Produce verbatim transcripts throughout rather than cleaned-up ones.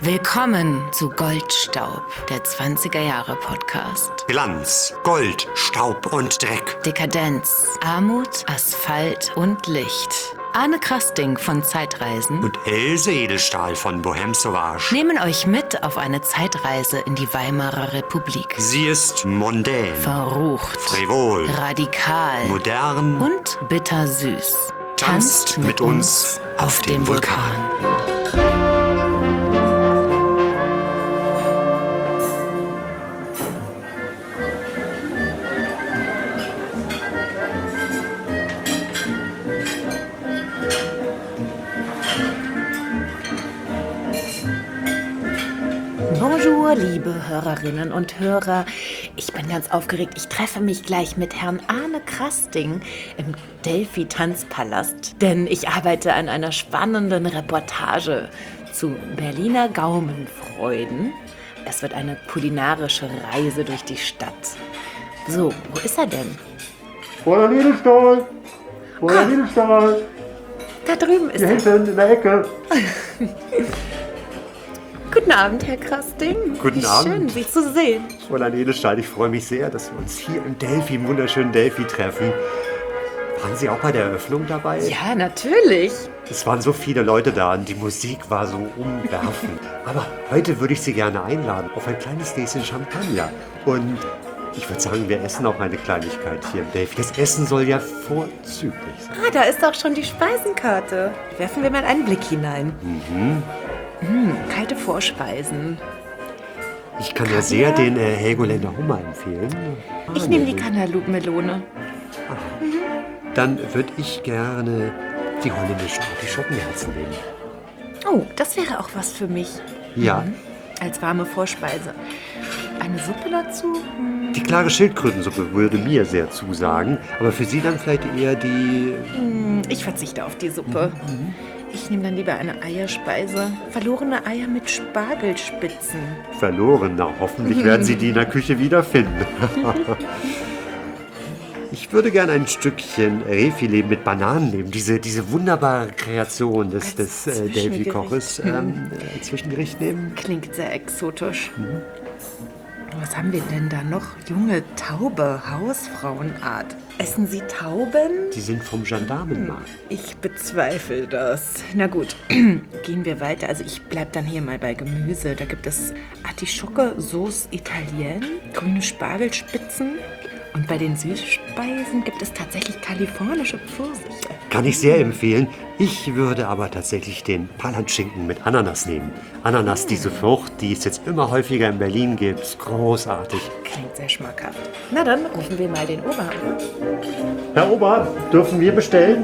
Willkommen zu Goldstaub, der zwanziger Jahre Podcast. Glanz, Gold, Staub und Dreck. Dekadenz, Armut, Asphalt und Licht. Arne Krasting von Zeitreisen Und Else Edelstahl von Bohème Sauvage nehmen euch mit auf eine Zeitreise in die Weimarer Republik. Sie ist mondän, Verrucht, frivol, radikal modern und bittersüß. Tanzt mit uns auf dem Vulkan. Bonjour, liebe Hörerinnen und Hörer. Ich bin ganz aufgeregt. Ich treffe mich gleich mit Herrn Arne Krasting im Delphi-Tanzpalast, denn ich arbeite an einer spannenden Reportage zu Berliner Gaumenfreuden. Es wird eine kulinarische Reise durch die Stadt. So, wo ist er denn? Fräulein Edelstahl! Fräulein Edelstahl! Da drüben ist Hier er. hinten in der Ecke. Guten Abend, Herr Krasting. Guten Wie Abend. schön, Sie zu sehen. Fräulein Edelstahl, ich freue mich sehr, dass wir uns hier im Delphi, im wunderschönen Delphi treffen. Waren Sie auch bei der Eröffnung dabei? Ja, natürlich. Es waren so viele Leute da und die Musik war so umwerfend. Aber heute würde ich Sie gerne einladen auf ein kleines Gläschen Champagner. Und ich würde sagen, wir essen auch eine Kleinigkeit hier im Delphi. Das Essen soll ja vorzüglich sein. Ah, da ist auch schon die Speisenkarte. Werfen wir mal einen Blick hinein. Mhm. Mm, kalte Vorspeisen. Ich kann ja sehr den äh, Helgoländer Hummer empfehlen. Ich nehme die Cantaloupe-Melone. Dann würde ich gerne die holländischen Artischockenherzen nehmen. Oh, das wäre auch was für mich. Ja, Als warme Vorspeise. Eine Suppe dazu? Hm, die klare Schildkrötensuppe würde mir sehr zusagen, aber für Sie dann vielleicht eher die... Ich verzichte auf die Suppe. Ich nehme dann lieber eine Eierspeise. Verlorene Eier mit Spargelspitzen. Verloren. Na, hoffentlich werden Sie die in der Küche wiederfinden. Ich würde gerne ein Stückchen Rehfilet mit Bananen nehmen. Diese, diese wunderbare Kreation des, des äh, Zwischengericht. Delphi-Koches ähm, äh, Zwischengericht nehmen. Klingt sehr exotisch. Was haben wir denn da noch? Junge Taube, Hausfrauenart. Essen Sie Tauben? Die sind vom Gendarmenmarkt. Ich bezweifle das. Na gut, gehen wir weiter. Also ich bleib dann hier mal bei Gemüse. Da gibt es Artischocke, Sauce Italienne, grüne Spargelspitzen. Und bei den Süßspeisen gibt es tatsächlich kalifornische Pfirsiche. Kann ich sehr empfehlen. Ich würde aber tatsächlich den Palatschinken mit Ananas nehmen. Ananas, diese Frucht, die es jetzt immer häufiger in Berlin gibt. Großartig. Klingt sehr schmackhaft. Na dann rufen wir mal den Ober an. Herr Ober, dürfen wir bestellen?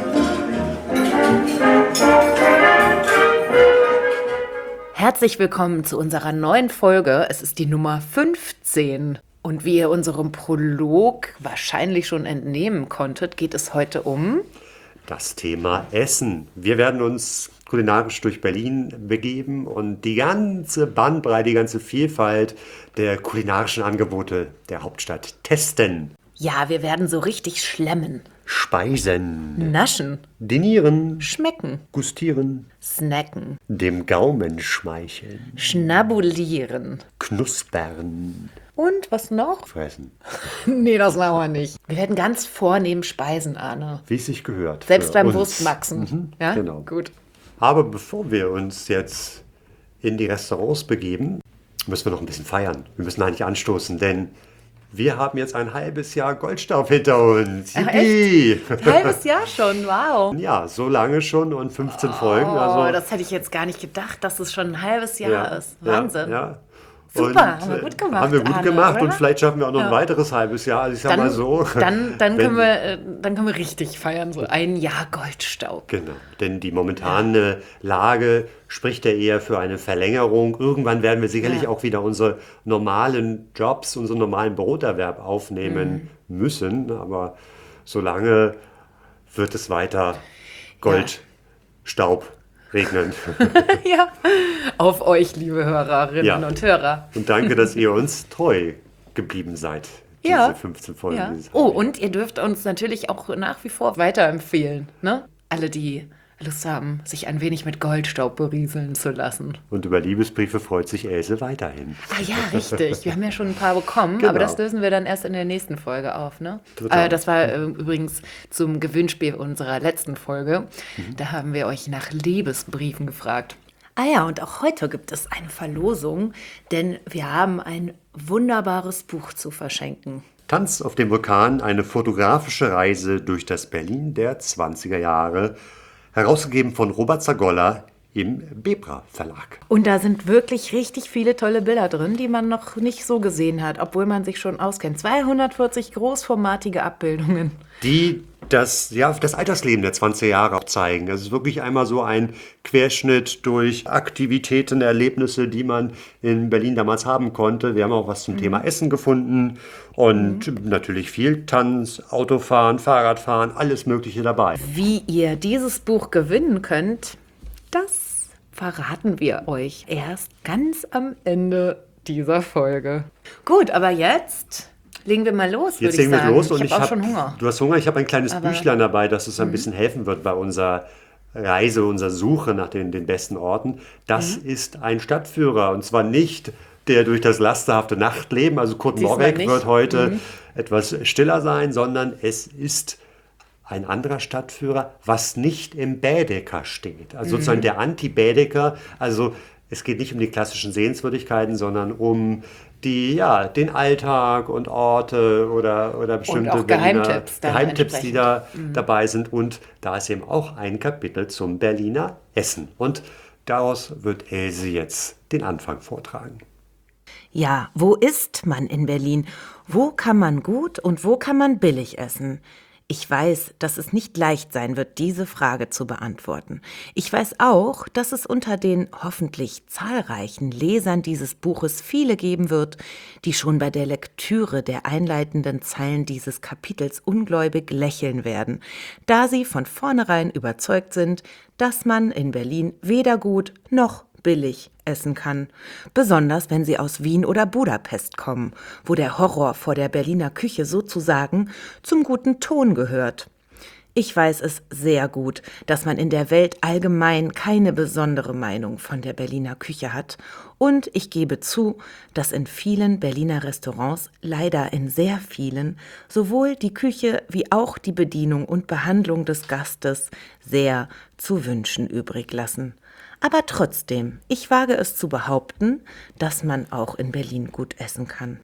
Herzlich willkommen zu unserer neuen Folge. Es ist die Nummer fünfzehn. Und wie ihr unserem Prolog wahrscheinlich schon entnehmen konntet, geht es heute um... Das Thema Essen. Wir werden uns kulinarisch durch Berlin begeben und die ganze Bandbreite, die ganze Vielfalt der kulinarischen Angebote der Hauptstadt testen. Ja, wir werden so richtig schlemmen, Speisen, naschen, dinieren, schmecken, gustieren, snacken, dem Gaumen schmeicheln, schnabulieren. knuspern, Und was noch? fressen. Nee, das machen wir nicht. Wir werden ganz vornehm speisen, Arne. Wie es sich gehört. Selbst für beim uns. Wurstmaxen. Mhm, Ja, genau. gut. Aber bevor wir uns jetzt in die Restaurants begeben, müssen wir noch ein bisschen feiern. Wir müssen eigentlich anstoßen, denn wir haben jetzt ein halbes Jahr Goldstaub hinter uns. Ach, Yippie! Ein halbes Jahr schon, wow. Ja, so lange schon und fünfzehn Oh, Folgen. Also, das hätte ich jetzt gar nicht gedacht, dass es schon ein halbes Jahr ja, ist. Wahnsinn. Ja, ja. Super, Und, haben wir äh, gut gemacht, Haben wir gut Arne, gemacht oder? und vielleicht schaffen wir auch noch ein Ja. weiteres halbes Jahr. Also ich sag Dann, mal so. dann, dann, wenn- können wir, äh, dann können wir richtig feiern, so ein Jahr Goldstaub. Genau, denn die momentane Lage spricht ja eher für eine Verlängerung. Irgendwann werden wir sicherlich Ja. auch wieder unsere normalen Jobs, unseren normalen Broterwerb aufnehmen Mhm. müssen. Aber solange wird es weiter Goldstaub regnen. Ja, auf euch, liebe Hörerinnen Ja. und Hörer. Und danke, dass ihr uns treu geblieben seid. Ja. Diese fünfzehn Folgen. Ja. dieses Oh, Jahr. und ihr dürft uns natürlich auch nach wie vor weiterempfehlen. Ne? Alle, die Lust haben, sich ein wenig mit Goldstaub berieseln zu lassen. Und über Liebesbriefe freut sich Else weiterhin. Ah ja, richtig. Wir haben ja schon ein paar bekommen, Genau. aber das lösen wir dann erst in der nächsten Folge auf. Ne? Total. Äh, das war äh, übrigens zum Gewinnspiel unserer letzten Folge. Mhm. Da haben wir euch nach Liebesbriefen gefragt. Ah ja, und auch heute gibt es eine Verlosung, denn wir haben ein wunderbares Buch zu verschenken. Tanz auf dem Vulkan, eine fotografische Reise durch das Berlin der zwanziger Jahre, herausgegeben von Robert Zagolla im Bebra Verlag. Und da sind wirklich richtig viele tolle Bilder drin, die man noch nicht so gesehen hat, obwohl man sich schon auskennt. zweihundertvierzig großformatige Abbildungen. Die das, ja, das Altersleben der zwanziger Jahre auch zeigen. Es ist wirklich einmal so ein Querschnitt durch Aktivitäten, Erlebnisse, die man in Berlin damals haben konnte. Wir haben auch was zum mhm. Thema Essen gefunden und mhm. natürlich viel Tanz, Autofahren, Fahrradfahren, alles Mögliche dabei. Wie ihr dieses Buch gewinnen könnt, das verraten wir euch erst ganz am Ende dieser Folge. Gut, aber jetzt legen wir mal los, würde ich sagen. Jetzt legen wir los und ich ich habe auch hab, schon Hunger. Du hast Hunger, ich habe ein kleines Aber, Büchlein dabei, das uns ein mhm. bisschen helfen wird bei unserer Reise, unserer Suche nach den, den besten Orten. Das mhm. ist ein Stadtführer und zwar nicht der durch das lasterhafte Nachtleben, also Kurt Diesmal Morbeck nicht. wird heute Mhm. etwas stiller sein, sondern es ist ein anderer Stadtführer, was nicht im Bädeker steht. Also Mhm. sozusagen der Anti-Bädeker, also es geht nicht um die klassischen Sehenswürdigkeiten, sondern um die, ja, den Alltag und Orte oder, oder bestimmte auch Berliner Geheimtipps dann Geheimtipps, die da entsprechend. Mhm. dabei sind. Und da ist eben auch ein Kapitel zum Berliner Essen. Und daraus wird Else jetzt den Anfang vortragen. Ja, wo isst man in Berlin? Wo kann man gut und wo kann man billig essen? Ich weiß, dass es nicht leicht sein wird, diese Frage zu beantworten. Ich weiß auch, dass es unter den hoffentlich zahlreichen Lesern dieses Buches viele geben wird, die schon bei der Lektüre der einleitenden Zeilen dieses Kapitels ungläubig lächeln werden, da sie von vornherein überzeugt sind, dass man in Berlin weder gut noch billig essen kann. Besonders wenn sie aus Wien oder Budapest kommen, wo der Horror vor der Berliner Küche sozusagen zum guten Ton gehört. Ich weiß es sehr gut, dass man in der Welt allgemein keine besondere Meinung von der Berliner Küche hat. Und ich gebe zu, dass in vielen Berliner Restaurants, leider in sehr vielen, sowohl die Küche wie auch die Bedienung und Behandlung des Gastes sehr zu wünschen übrig lassen. Aber trotzdem, ich wage es zu behaupten, dass man auch in Berlin gut essen kann.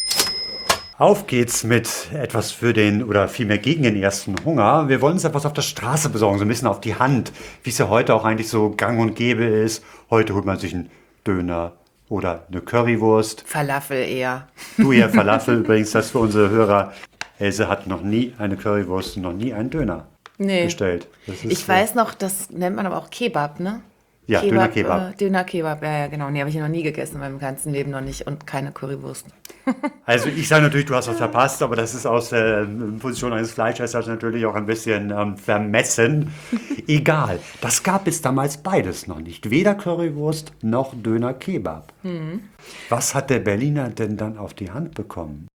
Auf geht's mit etwas für den, oder vielmehr gegen den ersten Hunger. Wir wollen uns etwas auf der Straße besorgen, so ein bisschen auf die Hand, wie es ja heute auch eigentlich so gang und gäbe ist. Heute holt man sich einen Döner oder eine Currywurst. Falafel eher. Du eher Falafel, übrigens, das für unsere Hörer. Else hat noch nie eine Currywurst und noch nie einen Döner Nee. bestellt. Das ist Ich so. weiß noch, das nennt man aber auch Kebab, ne? Ja, Döner Kebab. Äh, Döner Kebab, ja, ja, genau. Nee, habe ich noch nie gegessen, in meinem ganzen Leben noch nicht. Und keine Currywurst. Also ich sage natürlich, du hast was verpasst, aber das ist aus der äh, Position eines Fleischessers natürlich auch ein bisschen ähm, vermessen. Egal, das gab es damals beides noch nicht. Weder Currywurst noch Döner Kebab. Mhm. Was hat der Berliner denn dann auf die Hand bekommen?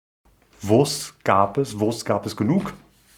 Wurst gab es, Wurst gab es genug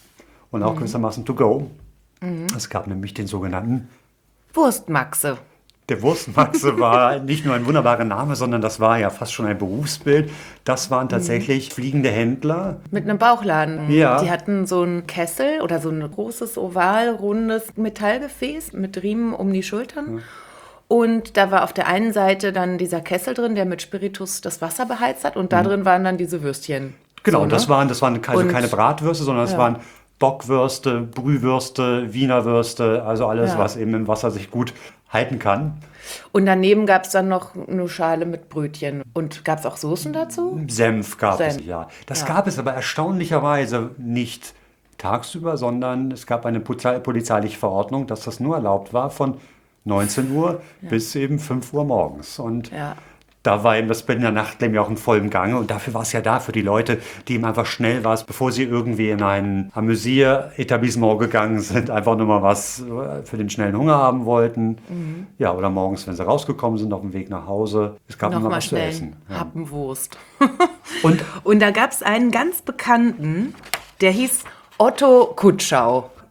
und auch mhm. gewissermaßen to go. Mhm. Es gab nämlich den sogenannten Wurstmaxe. Der Wurstmaxe war nicht nur ein wunderbarer Name, sondern das war ja fast schon ein Berufsbild. Das waren tatsächlich mhm. fliegende Händler. Mit einem Bauchladen. Ja. Die hatten so einen Kessel oder so ein großes, oval, rundes Metallgefäß mit Riemen um die Schultern. Ja. Und da war auf der einen Seite dann dieser Kessel drin, der mit Spiritus das Wasser beheizt hat. Und da mhm. drin waren dann diese Würstchen. Genau, so, und das ne? waren, das waren also und, keine Bratwürste, sondern das ja. waren Bockwürste, Brühwürste, Wiener Würste, also alles, ja. was eben im Wasser sich gut halten kann. Und daneben gab es dann noch eine Schale mit Brötchen. Und gab es auch Soßen dazu? Senf gab Senf. es, ja. Das ja. gab es aber erstaunlicherweise nicht tagsüber, sondern es gab eine polizeiliche Verordnung, dass das nur erlaubt war von neunzehn Uhr ja. bis eben fünf Uhr morgens. Und ja. da war eben das Berliner Nachtleben ja auch in vollem Gange und dafür war es ja da für die Leute, die eben einfach schnell war, bevor sie irgendwie in ein Amüsier-Etablissement gegangen sind, einfach nur mal was für den schnellen Hunger haben wollten. Mhm. Ja, oder morgens, wenn sie rausgekommen sind, auf dem Weg nach Hause. Es gab noch mal was zu essen. Ja. Happenwurst. und, und da gab es einen ganz bekannten, der hieß Otto Kutschau.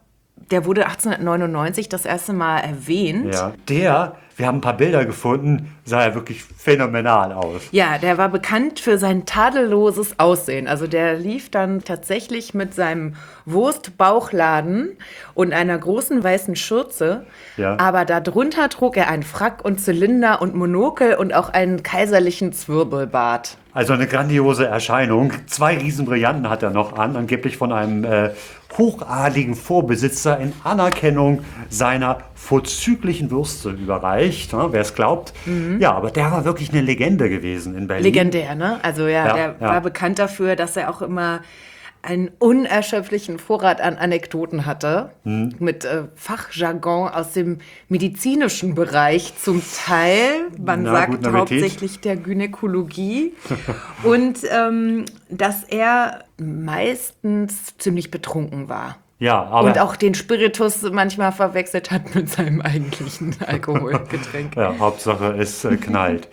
der wurde achtzehnhundertneunundneunzig das erste Mal erwähnt. Ja, der, wir haben ein paar Bilder gefunden, sah ja wirklich phänomenal aus. Ja, der war bekannt für sein tadelloses Aussehen. Also der lief dann tatsächlich mit seinem Wurstbauchladen und einer großen weißen Schürze. Ja. Aber darunter trug er einen Frack und Zylinder und Monokel und auch einen kaiserlichen Zwirbelbart. Also eine grandiose Erscheinung. Zwei Riesenbrillanten hat er noch an, angeblich von einem äh, hochadligen Vorbesitzer in Anerkennung seiner vorzüglichen Würste überreicht, ne, wer es glaubt. Mhm. Ja, aber der war wirklich eine Legende gewesen in Berlin. Legendär, ne? Also ja, Ja, der ja. war bekannt dafür, dass er auch immer einen unerschöpflichen Vorrat an Anekdoten hatte, Hm. mit äh, Fachjargon aus dem medizinischen Bereich zum Teil, man Na, sagt guten Appetit. hauptsächlich der Gynäkologie, und ähm, dass er meistens ziemlich betrunken war. Ja, aber Und auch den Spiritus manchmal verwechselt hat mit seinem eigentlichen Alkoholgetränk. ja, Hauptsache es äh, knallt.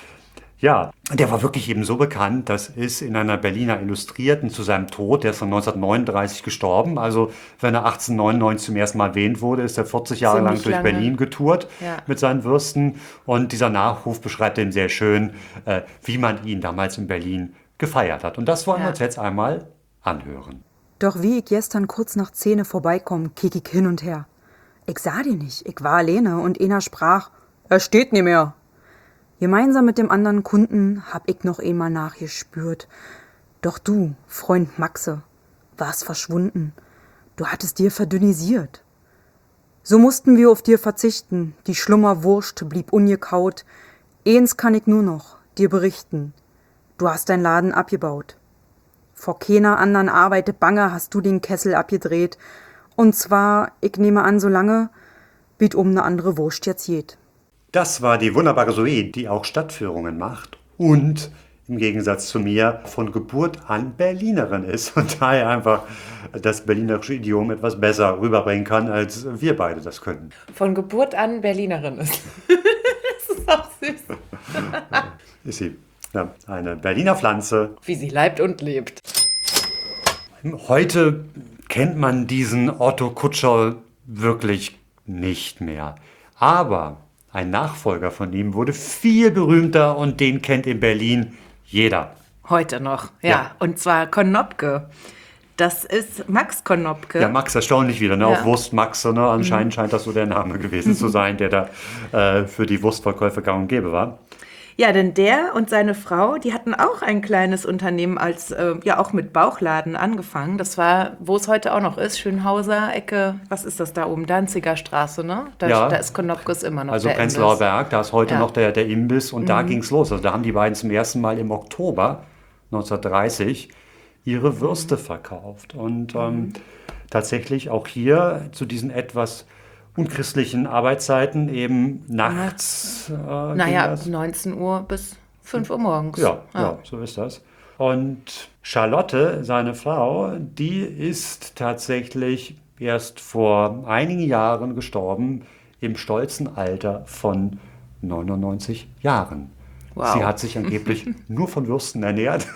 Ja, der war wirklich eben so bekannt, das ist in einer Berliner Illustrierten zu seinem Tod, der ist dann neunzehnhundertneununddreißig gestorben, also wenn er achtzehnhundertneunundneunzig zum ersten Mal erwähnt wurde, ist er vierzig Jahre lang Ziemlich durch lange. Berlin getourt Ja. mit seinen Würsten, und dieser Nachruf beschreibt eben sehr schön, äh, wie man ihn damals in Berlin gefeiert hat. Und das wollen wir Ja. uns jetzt einmal anhören. Doch wie ich gestern kurz nach Zähne vorbeikomm, kick ich hin und her. Ich sah die nicht, ich war alleine und einer sprach, er steht nie mehr. Gemeinsam mit dem anderen Kunden hab ich noch einmal nachgespürt. Doch du, Freund Maxe, warst verschwunden. Du hattest dir verdünnisiert. So mussten wir auf dir verzichten, die Schlummerwurst blieb ungekaut. Eins kann ich nur noch dir berichten, du hast dein Laden abgebaut. Vor keiner anderen Arbeit bange hast du den Kessel abgedreht. Und zwar, ich nehme an, so lange, wie um eine andere Wurst jetzt geht. Das war die wunderbare Zoe, die auch Stadtführungen macht und im Gegensatz zu mir von Geburt an Berlinerin ist und daher einfach das berlinerische Idiom etwas besser rüberbringen kann, als wir beide das können. Von Geburt an Berlinerin ist. Das ist auch süß. Ist sie. Ja, eine Berliner Pflanze. Wie sie leibt und lebt. Heute kennt man diesen Otto Kutscher wirklich nicht mehr. Aber ein Nachfolger von ihm wurde viel berühmter und den kennt in Berlin jeder. Heute noch, ja. Ja. Und zwar Konopke. Das ist Max Konopke. Ja, Max, erstaunlich wieder, ne? Ja. Auch Wurst Max, ne? Anscheinend scheint das so der Name gewesen zu sein, der da äh, für die Wurstverkäufe gang und gäbe war. Ja, denn der und seine Frau, die hatten auch ein kleines Unternehmen als, äh, ja auch mit Bauchladen angefangen. Das war, wo es heute auch noch ist, Schönhauser Ecke, was ist das da oben? Danziger Straße, ne? Da, Ja. da ist Konopkes immer noch Also der Prenzlauer Imbiss. Berg, da ist heute Ja. noch der, der Imbiss und da ging's los. Also da haben die beiden zum ersten Mal im Oktober neunzehnhundertdreißig ihre Würste verkauft. Und ähm, tatsächlich auch hier zu diesen etwas unchristlichen Arbeitszeiten eben nachts. Äh, ging Naja, das. neunzehn Uhr bis fünf Uhr morgens. Ja, ja, so ist das. Und Charlotte, seine Frau, die ist tatsächlich erst vor einigen Jahren gestorben, im stolzen Alter von neunundneunzig Jahren. Wow. Sie hat sich angeblich nur von Würsten ernährt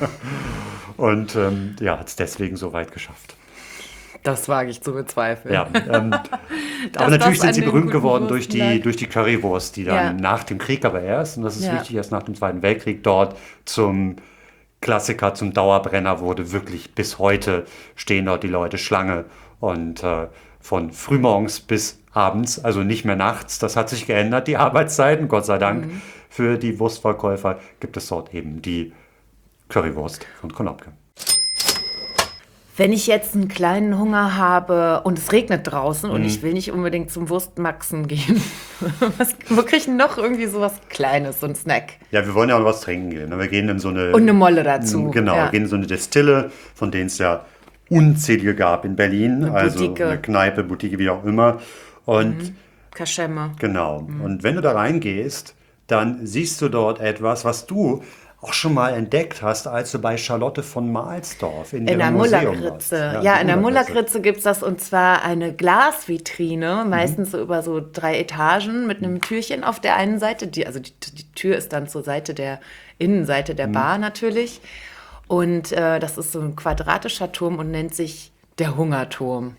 und ähm, ja, hat es deswegen so weit geschafft. Das wage ich zu bezweifeln. Ja, ähm, aber das natürlich an sind sie den berühmt guten geworden durch Würsten lag. die, durch die Currywurst, die dann Ja. nach dem Krieg aber erst, und das ist Ja. wichtig, erst nach dem Zweiten Weltkrieg dort zum Klassiker, zum Dauerbrenner wurde. Wirklich bis heute stehen dort die Leute Schlange und äh, von frühmorgens bis abends, also nicht mehr nachts. Das hat sich geändert, die Arbeitszeiten, Gott sei Dank. Mhm. Für die Wurstverkäufer gibt es dort eben die Currywurst von Konopke. Wenn ich jetzt einen kleinen Hunger habe und es regnet draußen Mhm. und ich will nicht unbedingt zum Wurstmaxen gehen, was, wo kriege ich denn noch irgendwie sowas Kleines, so ein Snack? Ja, wir wollen ja auch was trinken gehen. Wir gehen in so eine... Und eine Molle dazu. Genau, ja. wir gehen in so eine Destille, von denen es ja unzählige gab in Berlin. Eine also Boutique. eine Kneipe, Boutique, wie auch immer. Und Kaschemme. genau. Und wenn du da reingehst, dann siehst du dort etwas, was du auch schon mal entdeckt hast, als du bei Charlotte von Mahlsdorf in, In ihrem der Museum Mullerkritze. warst. Ja, die in der Mullerkritze. Mullerkritze gibt es das, und zwar eine Glasvitrine, Mhm. meistens so über so drei Etagen mit einem Türchen auf der einen Seite. Die, also die, die Tür ist dann zur Seite der Innenseite Mhm. der Bar natürlich. Und äh, das ist so ein quadratischer Turm und nennt sich der Hungerturm.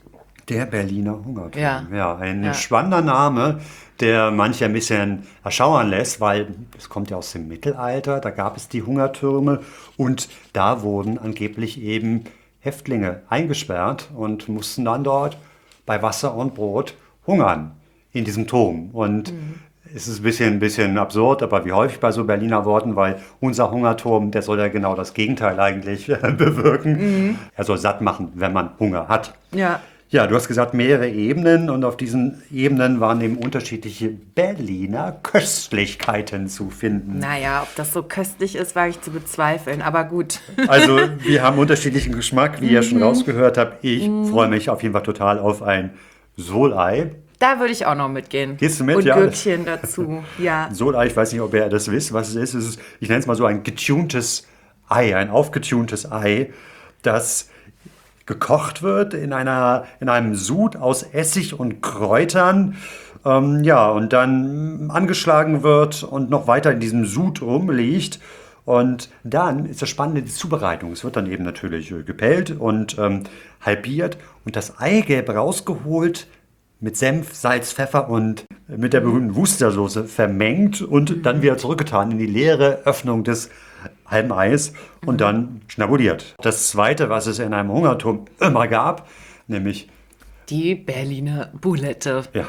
Der Berliner Hungerturm. Ja. Ja, ein Ja. spannender Name, der manche ein bisschen erschauern lässt, weil es kommt ja aus dem Mittelalter, da gab es die Hungertürme und da wurden angeblich eben Häftlinge eingesperrt und mussten dann dort bei Wasser und Brot hungern in diesem Turm. Und es ist ein bisschen, ein bisschen absurd, aber wie häufig bei so Berliner Worten, weil unser Hungerturm, der soll ja genau das Gegenteil eigentlich bewirken. Er soll satt machen, wenn man Hunger hat. Ja. Ja, du hast gesagt, mehrere Ebenen und auf diesen Ebenen waren eben unterschiedliche Berliner Köstlichkeiten zu finden. Naja, ob das so köstlich ist, wage ich zu bezweifeln, aber gut. Also wir haben unterschiedlichen Geschmack, wie ihr schon rausgehört habt. Ich freue mich auf jeden Fall total auf ein Solei. Da würde ich auch noch mitgehen. Gehst du mit? Und Ja. Gürkchen dazu, ja. Solei, ich weiß nicht, ob ihr das wisst, was es ist. Es ist, ich nenne es mal so ein getuntes Ei, ein aufgetuntes Ei, das gekocht wird in, einer, in einem Sud aus Essig und Kräutern. Ähm, ja, und dann angeschlagen wird und noch weiter in diesem Sud rumliegt. Und dann ist das Spannende die Zubereitung. Es wird dann eben natürlich äh, gepellt und ähm, halbiert und das Eigelb rausgeholt, mit Senf, Salz, Pfeffer und mit der berühmten Worcestersoße vermengt und dann wieder zurückgetan in die leere Öffnung des halben Eis und dann schnabuliert. Das Zweite, was es in einem Hungerturm immer gab, nämlich, Die Berliner Boulette. ja,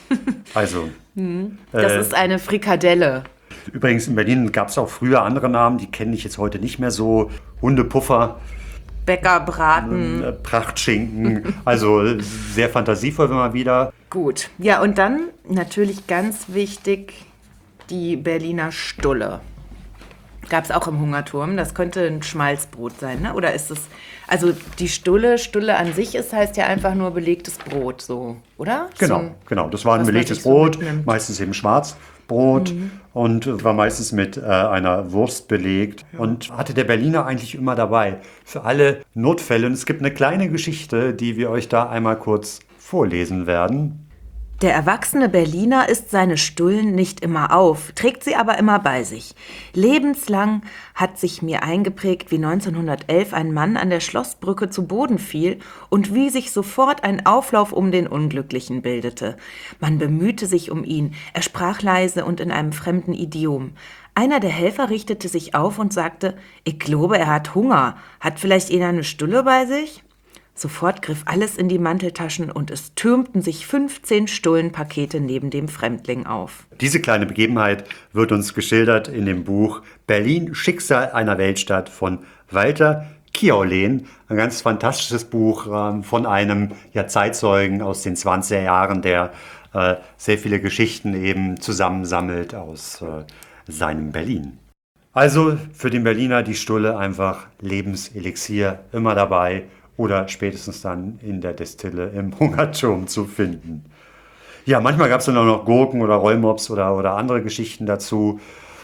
also, Das äh, ist eine Frikadelle. übrigens in Berlin gab es auch früher andere Namen, die kenne ich jetzt heute nicht mehr so. Hundepuffer, Bäckerbraten. äh, Prachtschinken, also äh, sehr fantasievoll immer wieder. Gut. Ja, und dann natürlich ganz wichtig die Berliner Stulle. Gab es auch im Hungerturm. Das könnte ein Schmalzbrot sein, ne? Oder ist es, also die Stulle, Stulle an sich ist, heißt ja einfach nur belegtes Brot, so, oder? Genau, So, genau. Das war ein was man belegtes sich so Brot, mitnimmt. meistens eben Schwarzbrot und war meistens mit äh, einer Wurst belegt und hatte der Berliner eigentlich immer dabei für alle Notfälle. Und es gibt eine kleine Geschichte, die wir euch da einmal kurz vorlesen werden. Der erwachsene Berliner isst seine Stullen nicht immer auf, trägt sie aber immer bei sich. Lebenslang hat sich mir eingeprägt, wie neunzehnhundertelf ein Mann an der Schlossbrücke zu Boden fiel und wie sich sofort ein Auflauf um den Unglücklichen bildete. Man bemühte sich um ihn, er sprach leise und in einem fremden Idiom. Einer der Helfer richtete sich auf und sagte, ich glaube, er hat Hunger. Hat vielleicht einer eine Stulle bei sich? Sofort griff alles in die Manteltaschen und es türmten sich fünfzehn Stullenpakete neben dem Fremdling auf. Diese kleine Begebenheit wird uns geschildert in dem Buch Berlin, Schicksal einer Weltstadt von Walter Kieulehn. Ein ganz fantastisches Buch ähm, von einem ja, Zeitzeugen aus den zwanziger Jahren, der äh, sehr viele Geschichten eben zusammensammelt aus äh, seinem Berlin. Also für den Berliner die Stulle einfach Lebenselixier, immer dabei oder spätestens dann in der Destille im Hungerturm zu finden. Ja, manchmal gab es dann auch noch Gurken oder Rollmops oder, oder andere Geschichten dazu.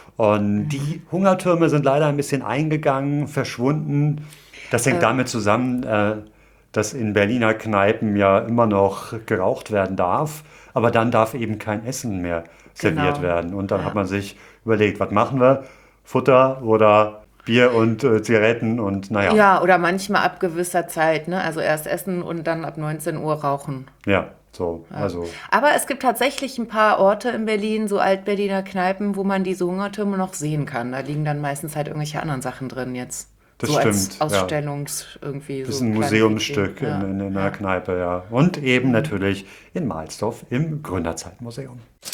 Und die Hungertürme sind leider ein bisschen eingegangen, verschwunden. Das hängt damit zusammen, äh, dass in Berliner Kneipen ja immer noch geraucht werden darf, aber dann darf eben kein Essen mehr serviert Genau. werden. Und dann hat man sich überlegt, was machen wir? Futter oder Bier und äh, Zigaretten und naja. Ja, oder manchmal ab gewisser Zeit, ne? Also erst essen und dann ab neunzehn Uhr rauchen. Ja, so, also. Aber es gibt tatsächlich ein paar Orte in Berlin, so Alt-Berliner Kneipen, wo man diese Hungertürme noch sehen kann. Da liegen dann meistens halt irgendwelche anderen Sachen drin jetzt. Das so stimmt, als ja. Ausstellungs irgendwie. Das ist so ein kleine Museumsstück Vitrinen. Ja. in, in, in einer Kneipe, ja. Und eben natürlich in Mahlsdorf im Gründerzeitmuseum.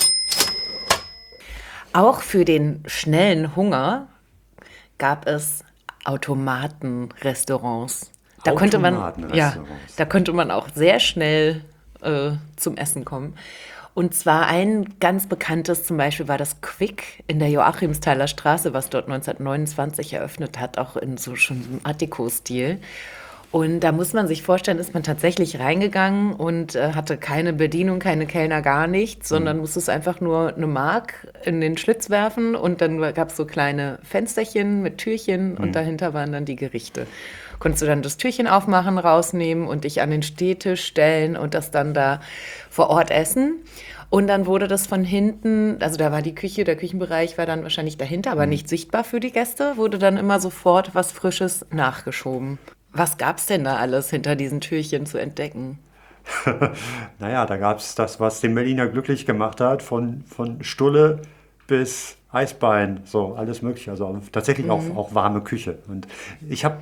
Auch für den schnellen Hunger gab es Automatenrestaurants. Da konnte man, ja, Automatenrestaurants. da konnte man auch sehr schnell äh, zum Essen kommen. Und zwar ein ganz bekanntes zum Beispiel war das Quick in der Joachimsthaler Straße, was dort neunzehnhundertneunundzwanzig eröffnet hat, auch in so schon so einem Art Deco-Stil. Und da muss man sich vorstellen, ist man tatsächlich reingegangen und äh, hatte keine Bedienung, keine Kellner, gar nichts, sondern musste es einfach nur eine Mark in den Schlitz werfen und dann gab es so kleine Fensterchen mit Türchen und dahinter waren dann die Gerichte. Konntest du dann das Türchen aufmachen, rausnehmen und dich an den Stehtisch stellen und das dann da vor Ort essen. Und dann wurde das von hinten, also da war die Küche, der Küchenbereich war dann wahrscheinlich dahinter, aber nicht sichtbar für die Gäste, wurde dann immer sofort was Frisches nachgeschoben. Was gab's denn da alles hinter diesen Türchen zu entdecken? Naja, da gab es das, was den Berliner glücklich gemacht hat, von, von Stulle bis Eisbein, so alles mögliche. Also tatsächlich auch, auch warme Küche. Und ich habe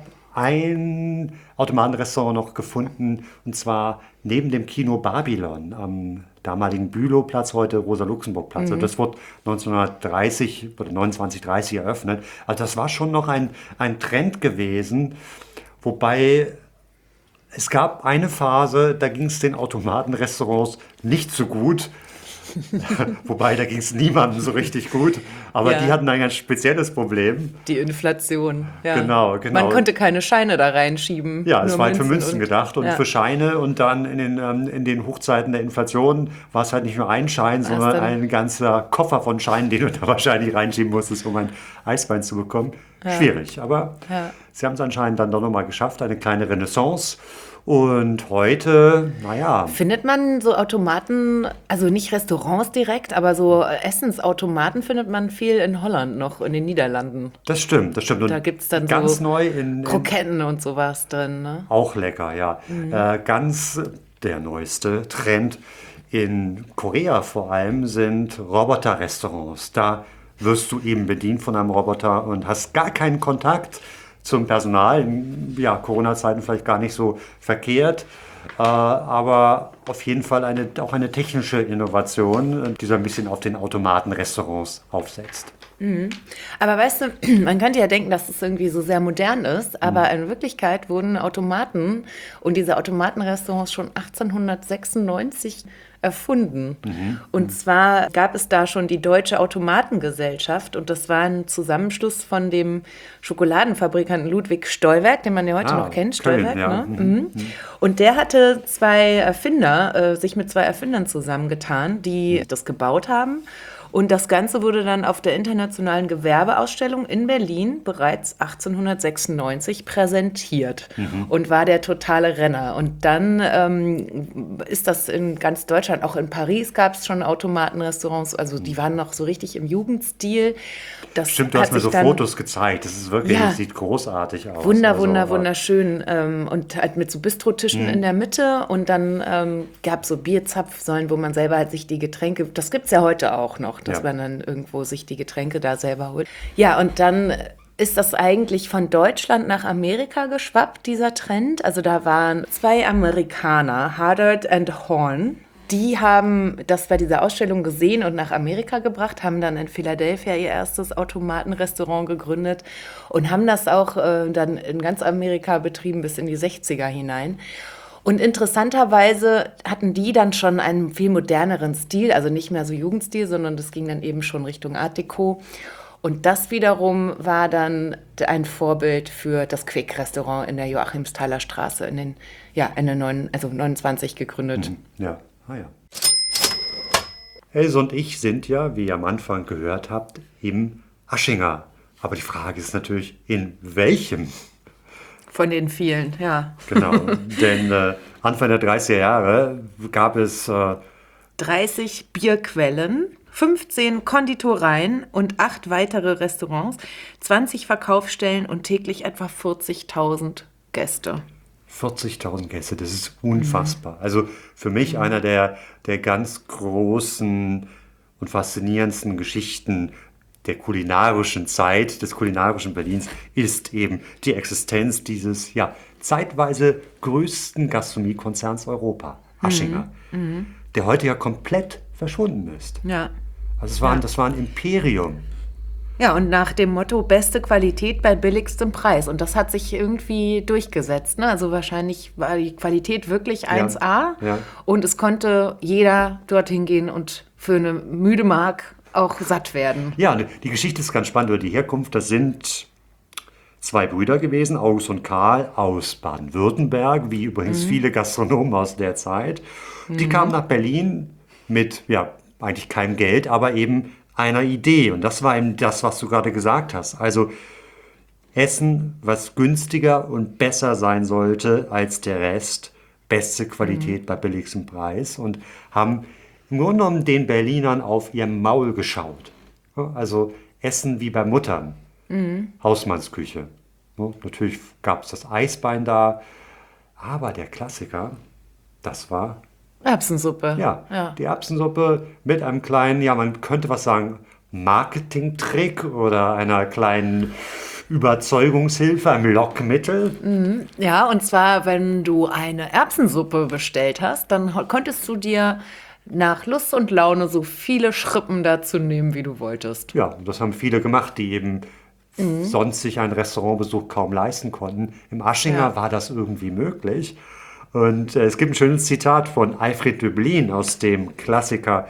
ein Automatenrestaurant noch gefunden, und zwar neben dem Kino Babylon am damaligen Bülowplatz, heute Rosa-Luxemburg-Platz. Und das wurde neunzehnhundertdreißig oder neunundzwanzig dreißig eröffnet. Also das war schon noch ein, ein Trend gewesen, wobei es gab eine Phase, da ging es den Automatenrestaurants nicht so gut. Wobei, da ging es niemandem so richtig gut. Aber Ja. die hatten ein ganz spezielles Problem. Die Inflation. Ja. Genau, genau. Man konnte keine Scheine da reinschieben. Ja, es nur war halt für Münzen und- gedacht und ja. für Scheine. Und dann in den, ähm, in den Hochzeiten der Inflation war es halt nicht nur ein Schein, sondern dann- ein ganzer Koffer von Scheinen, den du da wahrscheinlich reinschieben musstest, um ein Eisbein zu bekommen. Schwierig, aber Ja. sie haben es anscheinend dann doch nochmal geschafft, eine kleine Renaissance. Und heute, naja, Findet man so Automaten, also nicht Restaurants direkt, aber so Essensautomaten findet man viel in Holland noch, in den Niederlanden. das stimmt, das stimmt. Und Da gibt es dann ganz so neu in, in Kroketten und sowas drin. Ne? Auch lecker, ja. Äh, ganz der neueste Trend in Korea vor allem sind Roboter-Restaurants. Da wirst du eben bedient von einem Roboter und hast gar keinen Kontakt zum Personal. In ja, Corona-Zeiten vielleicht gar nicht so verkehrt. Äh, aber auf jeden Fall eine, auch eine technische Innovation, die so ein bisschen auf den Automaten-Restaurants aufsetzt. Aber weißt du, man könnte ja denken, dass es irgendwie so sehr modern ist, aber in Wirklichkeit wurden Automaten und diese Automatenrestaurants schon achtzehnhundertsechsundneunzig erfunden. Und zwar gab es da schon die Deutsche Automatengesellschaft und das war ein Zusammenschluss von dem Schokoladenfabrikanten Ludwig Stolberg, den man ja heute Ah, noch kennt, Köln, Stolberg. ja. Ne? Mhm. Und der hatte zwei Erfinder, äh, sich mit zwei Erfindern zusammengetan, die das gebaut haben. Und das Ganze wurde dann auf der Internationalen Gewerbeausstellung in Berlin bereits achtzehnhundertsechsundneunzig präsentiert und war der totale Renner. Und dann ähm, ist das in ganz Deutschland, auch in Paris gab es schon Automatenrestaurants, also die waren noch so richtig im Jugendstil. Das Stimmt, du hat hast mir sich so dann Fotos gezeigt. Das ist wirklich, Ja. das sieht großartig aus. Wunder, Also, wunder, aber- wunderschön. Ähm, und halt mit so Bistrotischen in der Mitte. Und dann ähm, gab es so Bierzapfsäulen, wo man selber halt sich die Getränke, das gibt es ja heute auch noch, dass Ja. man dann irgendwo sich die Getränke da selber holt. Ja, und dann ist das eigentlich von Deutschland nach Amerika geschwappt, dieser Trend. Also da waren zwei Amerikaner, Hardart and Horn. Die haben das bei dieser Ausstellung gesehen und nach Amerika gebracht, haben dann in Philadelphia ihr erstes Automatenrestaurant gegründet und haben das auch äh, dann in ganz Amerika betrieben bis in die sechziger hinein. Und interessanterweise hatten die dann schon einen viel moderneren Stil, also nicht mehr so Jugendstil, sondern das ging dann eben schon Richtung Art Deco. Und das wiederum war dann ein Vorbild für das Quick-Restaurant in der Joachimsthaler Straße in den, ja, Ende neun, also neunundzwanzig gegründet. Ja, ah ja. Else und ich sind ja, wie ihr am Anfang gehört habt, im Aschinger. Aber die Frage ist natürlich, in welchem? Von den vielen, ja. Genau, denn äh, Anfang der dreißiger Jahre gab es äh, dreißig Bierquellen, fünfzehn Konditoreien und acht weitere Restaurants, zwanzig Verkaufsstellen und täglich etwa vierzigtausend Gäste. vierzigtausend Gäste, das ist unfassbar. Also für mich einer der, der ganz großen und faszinierendsten Geschichten der kulinarischen Zeit, des kulinarischen Berlins, ist eben die Existenz dieses ja, zeitweise größten Gastronomiekonzerns Europa, Aschinger, der heute ja komplett verschwunden ist. Ja. Also es war, ein- Ja. das war ein Imperium. Ja, und nach dem Motto beste Qualität bei billigstem Preis. Und das hat sich irgendwie durchgesetzt. Ne? Also wahrscheinlich war die Qualität wirklich eins A. ja. Und es konnte jeder dorthin gehen und für eine müde Mark auch satt werden. Ja, und die Geschichte ist ganz spannend, oder die Herkunft, das sind zwei Brüder gewesen, August und Karl aus Baden-Württemberg, wie übrigens viele Gastronomen aus der Zeit. Die kamen nach Berlin mit, ja, eigentlich keinem Geld, aber eben einer Idee. Und das war eben das, was du gerade gesagt hast. Also Essen, was günstiger und besser sein sollte als der Rest, beste Qualität bei billigstem Preis und haben im Grunde genommen den Berlinern auf ihr Maul geschaut. Ja, also Essen wie bei Muttern, Hausmannsküche. Ja, natürlich gab es das Eisbein da, aber der Klassiker, Das war, Erbsensuppe. ja, ja. die Erbsensuppe mit einem kleinen, ja, man könnte was sagen, Marketingtrick oder einer kleinen Überzeugungshilfe, einem Lockmittel. Ja, und zwar, wenn du eine Erbsensuppe bestellt hast, dann ho- konntest du dir nach Lust und Laune so viele Schrippen dazu nehmen, wie du wolltest. Ja, das haben viele gemacht, die eben sonst sich einen Restaurantbesuch kaum leisten konnten. Im Aschinger Ja. war das irgendwie möglich. Und äh, es gibt ein schönes Zitat von Alfred Döblin aus dem Klassiker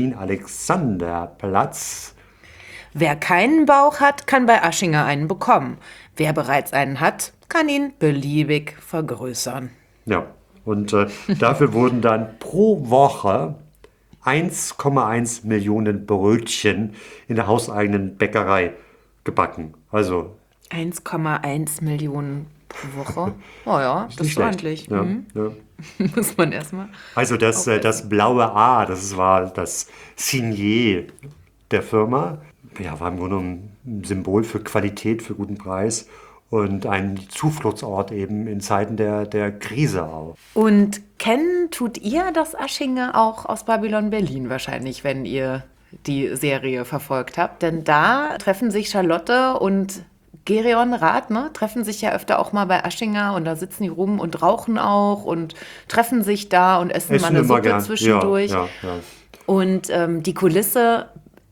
Berlin-Alexanderplatz. Wer keinen Bauch hat, kann bei Aschinger einen bekommen. Wer bereits einen hat, kann ihn beliebig vergrößern. Ja, und äh, dafür wurden dann pro Woche eins Komma eins Millionen Brötchen in der hauseigenen Bäckerei gebacken. Also eins Komma eins Millionen pro Woche. Oh ja, das ist nicht schlecht. ordentlich. Ja, Mhm. ja. Muss man erstmal. Also das, äh, das blaue A, das war das Signet der Firma. Ja, war im Grunde genommen ein Symbol für Qualität, für guten Preis und ein Zufluchtsort eben in Zeiten der, der Krise auch. Und kennen tut ihr das Aschinger auch aus Babylon Berlin wahrscheinlich, wenn ihr die Serie verfolgt habt. Denn da treffen sich Charlotte und Gerion Rath, ne, treffen sich ja öfter auch mal bei Aschinger und da sitzen die rum und rauchen auch und treffen sich da und essen, mal eine immer Suppe gern. zwischendurch. Ja, ja, ja. Und ähm, die Kulisse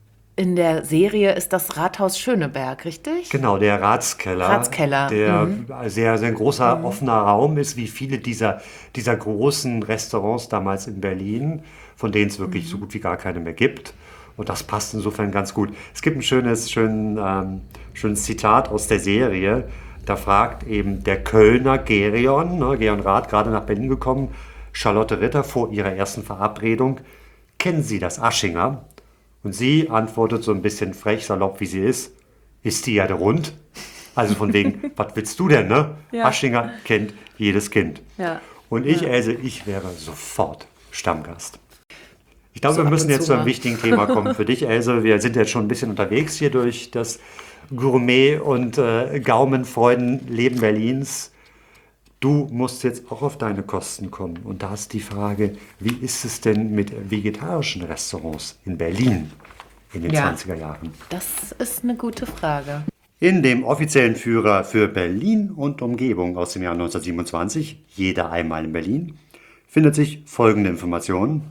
in der Serie ist das Rathaus Schöneberg, richtig? Genau, der Ratskeller, Ratskeller, der sehr, sehr großer offener Raum ist, wie viele dieser, dieser großen Restaurants damals in Berlin, von denen es wirklich so gut wie gar keine mehr gibt. Und das passt insofern ganz gut. Es gibt ein schönes, schön, ähm, schönes Zitat aus der Serie. Da fragt eben der Kölner Gerion, ne, Gerion Rath, gerade nach Berlin gekommen, Charlotte Ritter vor ihrer ersten Verabredung, kennen Sie das Aschinger? Und sie antwortet so ein bisschen frech, salopp wie sie ist, ist die Erde rund? Also von wegen, was willst du denn, ne? Ja. Aschinger kennt jedes Kind. Ja. Und ich, Else, ich wäre sofort Stammgast. Ich glaube, So wir ab müssen und jetzt zu zu einem mal. wichtigen Thema kommen für dich, Else. Wir sind jetzt schon ein bisschen unterwegs hier durch das Gourmet- und äh, Gaumenfreuden-Leben Berlins. Du musst jetzt auch auf deine Kosten kommen. Und da ist die Frage, wie ist es denn mit vegetarischen Restaurants in Berlin in den Ja. zwanziger Jahren? Das ist eine gute Frage. In dem offiziellen Führer für Berlin und Umgebung aus dem Jahr neunzehnhundertsiebenundzwanzig, Jeder einmal in Berlin, findet sich folgende Information.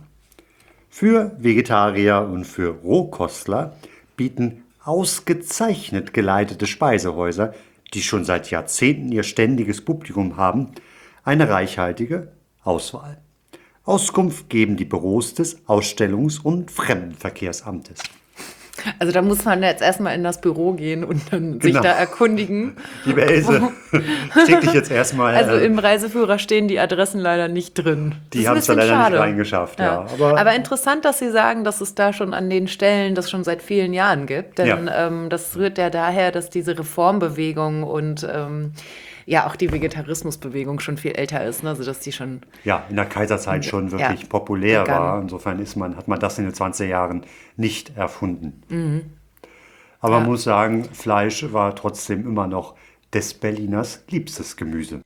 Für Vegetarier und für Rohkostler bieten ausgezeichnet geleitete Speisehäuser, die schon seit Jahrzehnten ihr ständiges Publikum haben, eine reichhaltige Auswahl. Auskunft geben die Büros des Ausstellungs- und Fremdenverkehrsamtes. Also da muss man jetzt erstmal in das Büro gehen und dann sich Genau. da erkundigen. Liebe Else, schick dich jetzt erstmal. Also äh, im Reiseführer stehen die Adressen leider nicht drin. Die Das ist ein haben es da bisschen leider schade. nicht reingeschafft, ja. Aber, Aber, interessant, dass Sie sagen, dass es da schon an den Stellen das schon seit vielen Jahren gibt. Denn Ja. ähm, das rührt ja daher, dass diese Reformbewegung und ähm, ja auch die Vegetarismusbewegung schon viel älter ist. Ne? Also dass die schon ja, in der Kaiserzeit schon wirklich Ja, populär begann. war. Insofern ist man, hat man das in den zwanziger Jahren nicht erfunden. Aber man Ja. muss sagen, Fleisch war trotzdem immer noch des Berliners liebstes Gemüse.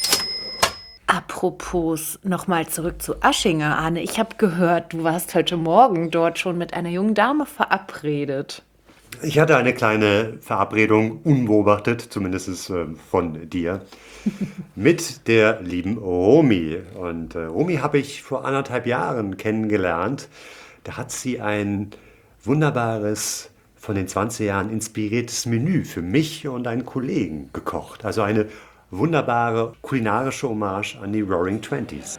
Apropos, nochmal zurück zu Aschinger, Arne. Ich habe gehört, du warst heute Morgen dort schon mit einer jungen Dame verabredet. Ich hatte eine kleine Verabredung, unbeobachtet, zumindest äh, von dir, mit der lieben Romy. Und äh, Romy habe ich vor anderthalb Jahren kennengelernt. Da hat sie ein wunderbares, von den zwanzig Jahren inspiriertes Menü für mich und einen Kollegen gekocht. Also eine wunderbare kulinarische Hommage an die Roaring Twenties.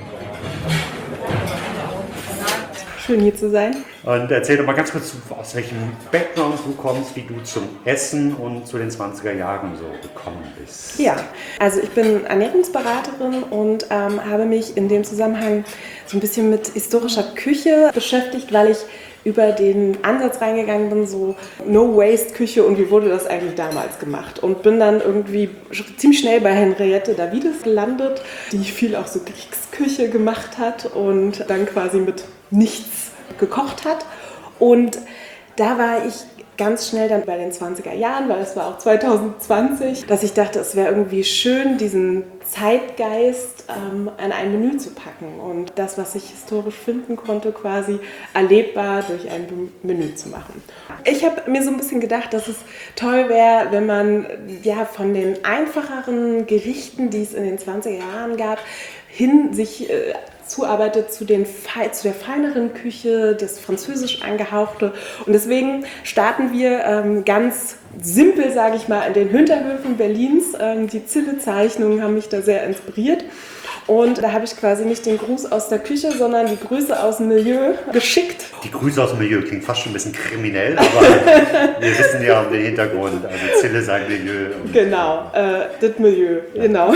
Schön hier zu sein. Und erzähl doch mal ganz kurz, aus welchem Background du kommst, wie du zum Essen und zu den zwanziger Jahren so gekommen bist. Ja, also ich bin Ernährungsberaterin und ähm, habe mich in dem Zusammenhang so ein bisschen mit historischer Küche beschäftigt, weil ich über den Ansatz reingegangen bin, so No-Waste-Küche und wie wurde das eigentlich damals gemacht. Und bin dann irgendwie ziemlich schnell bei Henriette Davides gelandet, die viel auch so Kriegsküche gemacht hat und dann quasi mit nichts gekocht hat. Und da war ich ganz schnell dann bei den zwanziger Jahren, weil es war auch zwanzig zwanzig, dass ich dachte, es wäre irgendwie schön, diesen Zeitgeist ähm, an ein Menü zu packen und das, was ich historisch finden konnte, quasi erlebbar durch ein Menü zu machen. Ich habe mir so ein bisschen gedacht, dass es toll wäre, wenn man ja von den einfacheren Gerichten, die es in den zwanziger Jahren gab, hin sich äh, zuarbeitet zu, den, zu der feineren Küche, das französisch angehauchte. Und deswegen starten wir ähm, ganz simpel, sage ich mal, in den Hinterhöfen Berlins. Ähm, die Zille-Zeichnungen haben mich da sehr inspiriert. Und da habe ich quasi nicht den Gruß aus der Küche, sondern die Grüße aus dem Milieu geschickt. Die Grüße aus dem Milieu klingt fast schon ein bisschen kriminell, aber wir wissen ja um den Hintergrund. Also Zille sein Milieu. Und Genau, äh, das Milieu, ja. Genau.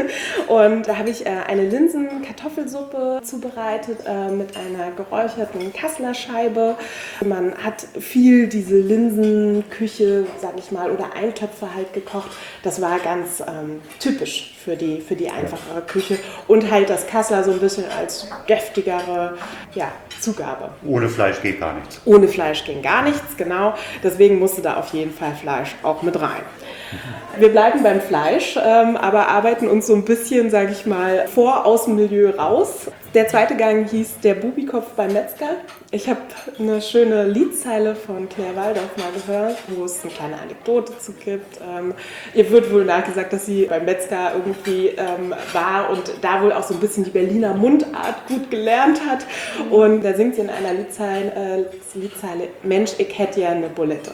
Und da habe ich äh, eine Linsen-Kartoffelsuppe zubereitet äh, mit einer geräucherten Kasseler Scheibe. Man hat viel diese Linsenküche, sag ich mal, oder Eintöpfe halt gekocht. Das war ganz ähm, typisch für die, für die einfachere Küche. Und halt das Kasseler so ein bisschen als deftigere ja, Zugabe. Ohne Fleisch geht gar nichts. Ohne Fleisch ging gar nichts, genau. Deswegen musste da auf jeden Fall Fleisch auch mit rein. Wir bleiben beim Fleisch, ähm, aber arbeiten uns so ein bisschen, sage ich mal, vor aus dem Milieu raus. Der zweite Gang hieß Der Bubikopf beim Metzger. Ich habe eine schöne Liedzeile von Claire Waldorf mal gehört, wo es eine kleine Anekdote zu gibt. Ähm, ihr wird wohl nachgesagt, dass sie beim Metzger irgendwie ähm, war und da wohl auch so ein bisschen die Berliner Mundart gut gelernt hat. Und da singt sie in einer Liedzeile, äh, Liedzeile Mensch, ich hätte ja eine Bulette.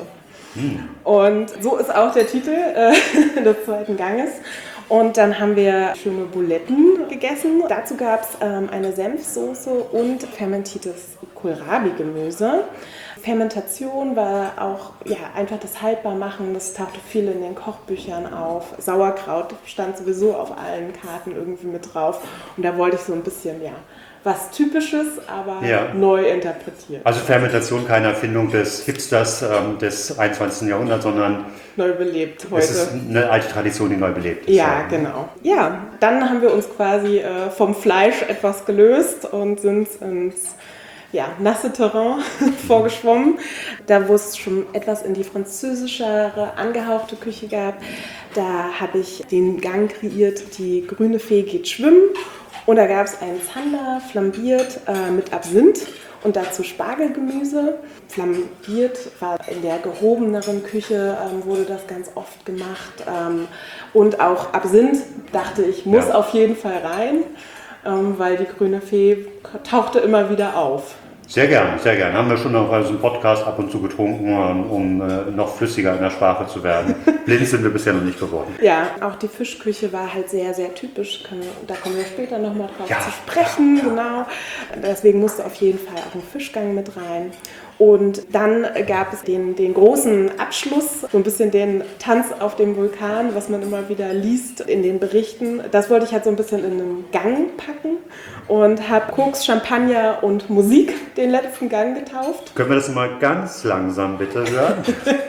Und so ist auch der Titel äh, des zweiten Ganges. Und dann haben wir schöne Buletten gegessen. Dazu gab es ähm, eine Senfsoße und fermentiertes Kohlrabi-Gemüse. Fermentation war auch ja, einfach das Haltbarmachen, das tauchte viel in den Kochbüchern auf. Sauerkraut stand sowieso auf allen Karten irgendwie mit drauf. Und da wollte ich so ein bisschen, ja, was Typisches, aber ja. neu interpretiert. Also Fermentation keine Erfindung des Hipsters ähm, des einundzwanzigsten Jahrhunderts, sondern neu belebt heute. Es ist eine alte Tradition, die neu belebt ist. Ja, genau. Ja, dann haben wir uns quasi äh, vom Fleisch etwas gelöst und sind ins ja, nasse Terrain vorgeschwommen. Da, wo es schon etwas in die französischere, angehauchte Küche gab, da habe ich den Gang kreiert, die grüne Fee geht schwimmen. Und da gab es einen Zander, flambiert äh, mit Absinth und dazu Spargelgemüse. Flambiert war in der gehobeneren Küche, ähm, wurde das ganz oft gemacht. Ähm, und auch Absinth, dachte ich, muss ja. auf jeden Fall rein, ähm, weil die grüne Fee tauchte immer wieder auf. Sehr gern, sehr gern. Haben wir schon noch also einen Podcast ab und zu getrunken, um äh, noch flüssiger in der Sprache zu werden. Blind sind wir bisher noch nicht geworden. Ja, auch die Fischküche war halt sehr, sehr typisch. Da kommen wir später nochmal drauf ja, zu sprechen. Ja, ja. Genau. Deswegen musste auf jeden Fall auch ein Fischgang mit rein. Und dann gab es den, den großen Abschluss, so ein bisschen den Tanz auf dem Vulkan, was man immer wieder liest in den Berichten. Das wollte ich halt so ein bisschen in einen Gang packen und habe Koks, Champagner und Musik den letzten Gang getauft. Können wir das mal ganz langsam bitte hören?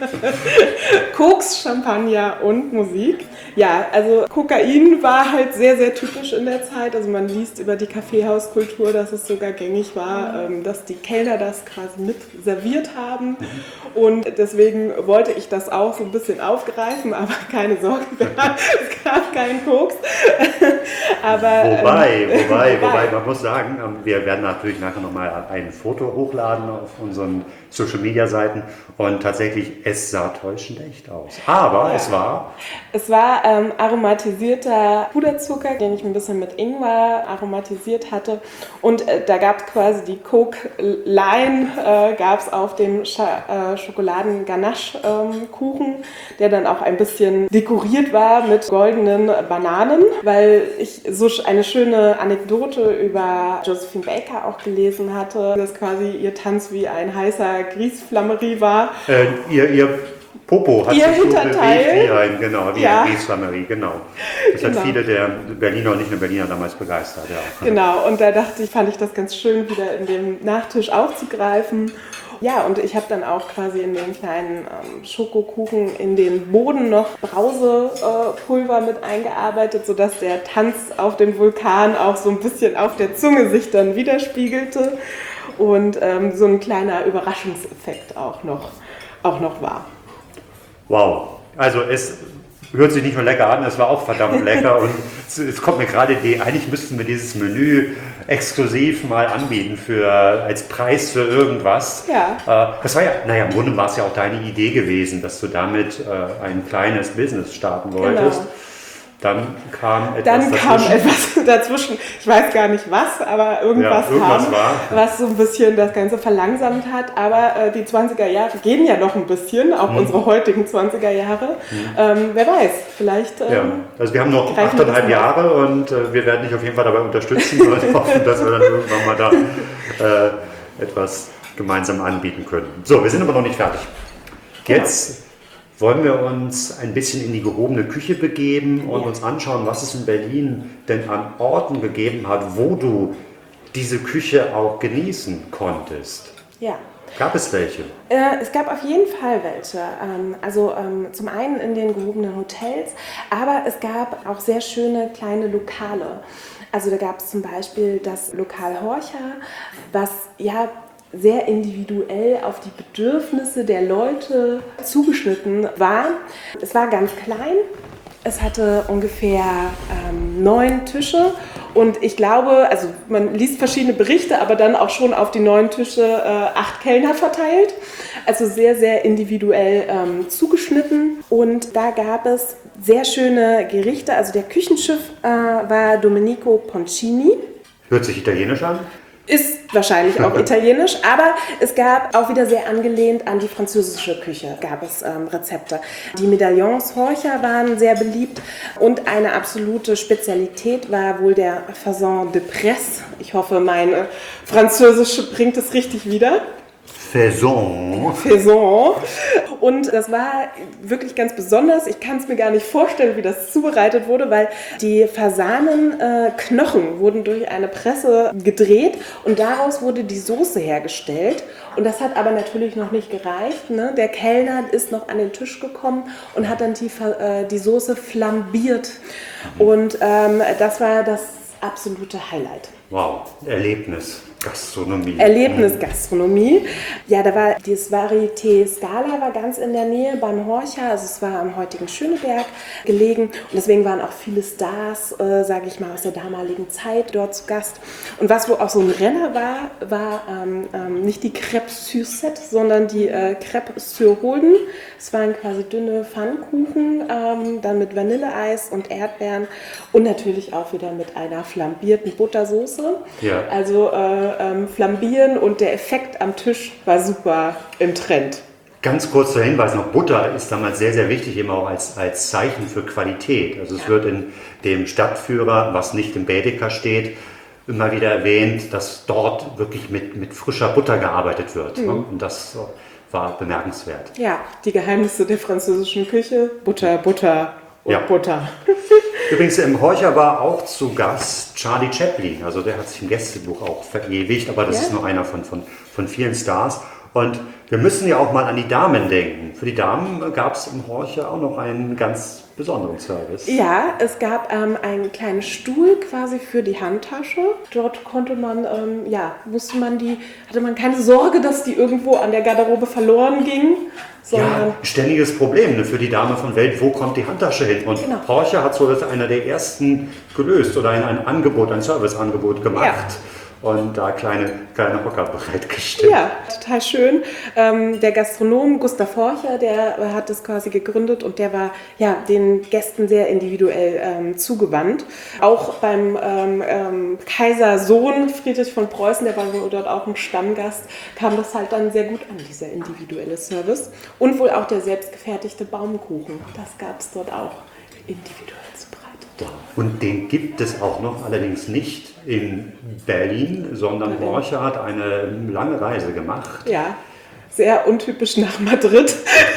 Koks, Champagner und Musik. Ja, also Kokain war halt sehr, sehr typisch in der Zeit. Also man liest über die Kaffeehauskultur, dass es sogar gängig war, dass die Kellner das quasi mit serviert haben. Und deswegen wollte ich das auch so ein bisschen aufgreifen, aber keine Sorge, es gab keinen Koks. aber, wobei, ähm, wobei, wobei, wobei, man muss sagen, wir werden natürlich nachher nochmal ein Foto hochladen auf unseren Social-Media-Seiten und tatsächlich, es sah täuschend echt aus. Aber ja. es war... Es war ähm, aromatisierter Puderzucker, den ich ein bisschen mit Ingwer aromatisiert hatte. Und äh, da gab es quasi die Coke-Line, äh, gab es auf dem Scha- äh, Schokoladen-Ganache-Kuchen, ähm, der dann auch ein bisschen dekoriert war mit goldenen Bananen, weil ich so eine schöne Anekdote über Josephine Baker auch gelesen hatte, dass quasi ihr Tanz wie ein heißer Grießflammerie war. Äh, ihr, ihr Popo hat ihr sich so bewegt wie ein, genau, wie ja. ein Grießflammerie, genau. Das genau. hat viele der Berliner und nicht nur Berliner damals begeistert. Ja. Genau, und da dachte ich, fand ich das ganz schön, wieder in dem Nachtisch aufzugreifen. Ja, und ich habe dann auch quasi in den kleinen ähm, Schokokuchen in den Boden noch Brausepulver äh, mit eingearbeitet, sodass der Tanz auf dem Vulkan auch so ein bisschen auf der Zunge sich dann widerspiegelte und ähm, so ein kleiner Überraschungseffekt auch noch auch noch war. Wow, also es hört sich nicht nur lecker an, es war auch verdammt lecker und es, es kommt mir gerade die Idee, eigentlich müssten wir dieses Menü exklusiv mal anbieten für, als Preis für irgendwas. Ja. Äh, das war ja, naja, im Grunde war es ja auch deine Idee gewesen, dass du damit äh, ein kleines Business starten wolltest. Genau. Dann kam etwas Dann dazwischen. kam etwas dazwischen, ich weiß gar nicht was, aber irgendwas, Ja, irgendwas kam, war. was so ein bisschen das Ganze verlangsamt hat. Aber äh, die zwanziger Jahre gehen ja noch ein bisschen, auch Mhm. unsere heutigen zwanziger Jahre. Mhm. Ähm, wer weiß, vielleicht... Ähm, Ja, also wir haben noch greifen wir das achteinhalb mal auf. Jahre und äh, wir werden dich auf jeden Fall dabei unterstützen und hoffen, dass wir dann irgendwann mal da äh, etwas gemeinsam anbieten können. So, wir sind aber noch nicht fertig. Jetzt wollen wir uns ein bisschen in die gehobene Küche begeben und Ja. uns anschauen, was es in Berlin denn an Orten gegeben hat, wo du diese Küche auch genießen konntest. Ja. Gab es welche? Äh, es gab auf jeden Fall welche. Ähm, also ähm, zum einen in den gehobenen Hotels, aber es gab auch sehr schöne kleine Lokale. Also da gab es zum Beispiel das Lokal Horcher, was ja sehr individuell auf die Bedürfnisse der Leute zugeschnitten war. Es war ganz klein. Es hatte ungefähr ähm, neun Tische und ich glaube, also man liest verschiedene Berichte, aber dann auch schon auf die neun Tische äh, acht Kellner verteilt. Also sehr, sehr individuell ähm, zugeschnitten und da gab es sehr schöne Gerichte. Also der Küchenchef äh, war Domenico Poncini. Hört sich italienisch an? Ist wahrscheinlich auch italienisch, aber es gab auch wieder sehr angelehnt an die französische Küche, gab es ähm, Rezepte. Die Medaillons Horcher waren sehr beliebt und eine absolute Spezialität war wohl der Faisan de Presse. Ich hoffe, meine Französische bringt es richtig wieder. Faisan. Faisan. Und das war wirklich ganz besonders. Ich kann es mir gar nicht vorstellen, wie das zubereitet wurde, weil die Fasanenknochen wurden durch eine Presse gedreht und daraus wurde die Soße hergestellt. Und das hat aber natürlich noch nicht gereicht. Ne? Der Kellner ist noch an den Tisch gekommen und hat dann die, äh, die Soße flambiert. Und ähm, das war das absolute Highlight. Wow, Erlebnis, Gastronomie. Erlebnisgastronomie. Ja, da war das Varieté Scala war ganz in der Nähe beim Horcher, also es war am heutigen Schöneberg gelegen und deswegen waren auch viele Stars, äh, sage ich mal, aus der damaligen Zeit dort zu Gast. Und was wo auch so ein Renner war, war ähm, ähm, nicht die Crêpe Suzette, sondern die äh, Crêpe sur Holden. Es waren quasi dünne Pfannkuchen, ähm, dann mit Vanilleeis und Erdbeeren und natürlich auch wieder mit einer flambierten Buttersoße. Ja. Also äh, ähm, flambieren und der Effekt am Tisch war super im Trend. Ganz kurz zur Hinweis noch, Butter ist damals sehr, sehr wichtig, eben auch als, als Zeichen für Qualität. Also es Ja. wird in dem Stadtführer, was nicht im Baedeker steht, immer wieder erwähnt, dass dort wirklich mit, mit frischer Butter gearbeitet wird. Mhm. Ne? Und das war bemerkenswert. Ja, die Geheimnisse der französischen Küche, Butter, Butter und Ja. Butter. Übrigens im Horcher war auch zu Gast Charlie Chaplin, also der hat sich im Gästebuch auch verewigt, aber das Ja? ist nur einer von, von, von vielen Stars. Und wir müssen ja auch mal an die Damen denken. Für die Damen gab es im Horcher auch noch einen ganz besonderen Service. Ja, es gab ähm, einen kleinen Stuhl quasi für die Handtasche. Dort konnte man, ähm, ja, musste man die, hatte man keine Sorge, dass die irgendwo an der Garderobe verloren ging, sondern Ja, ständiges Problem ne, für die Dame von Welt, wo kommt die Handtasche hin? Und Genau. Horcher hat so als einer der ersten gelöst oder ein, ein Angebot, ein Serviceangebot gemacht. Ja. Und da kleine, kleine Hocker bereitgestellt. ja, total schön. Ähm, der Gastronom Gustav Horcher, der hat das quasi gegründet und der war ja den Gästen sehr individuell ähm, zugewandt. Auch beim ähm, ähm, Kaisersohn Friedrich von Preußen, der war wohl dort auch ein Stammgast, kam das halt dann sehr gut an, dieser individuelle Service. Und wohl auch der selbstgefertigte Baumkuchen, das gab es dort auch individuell zubereitet. Und den gibt es auch noch, allerdings nicht in Berlin, sondern Horcher hat eine lange Reise gemacht. Ja, sehr untypisch nach Madrid.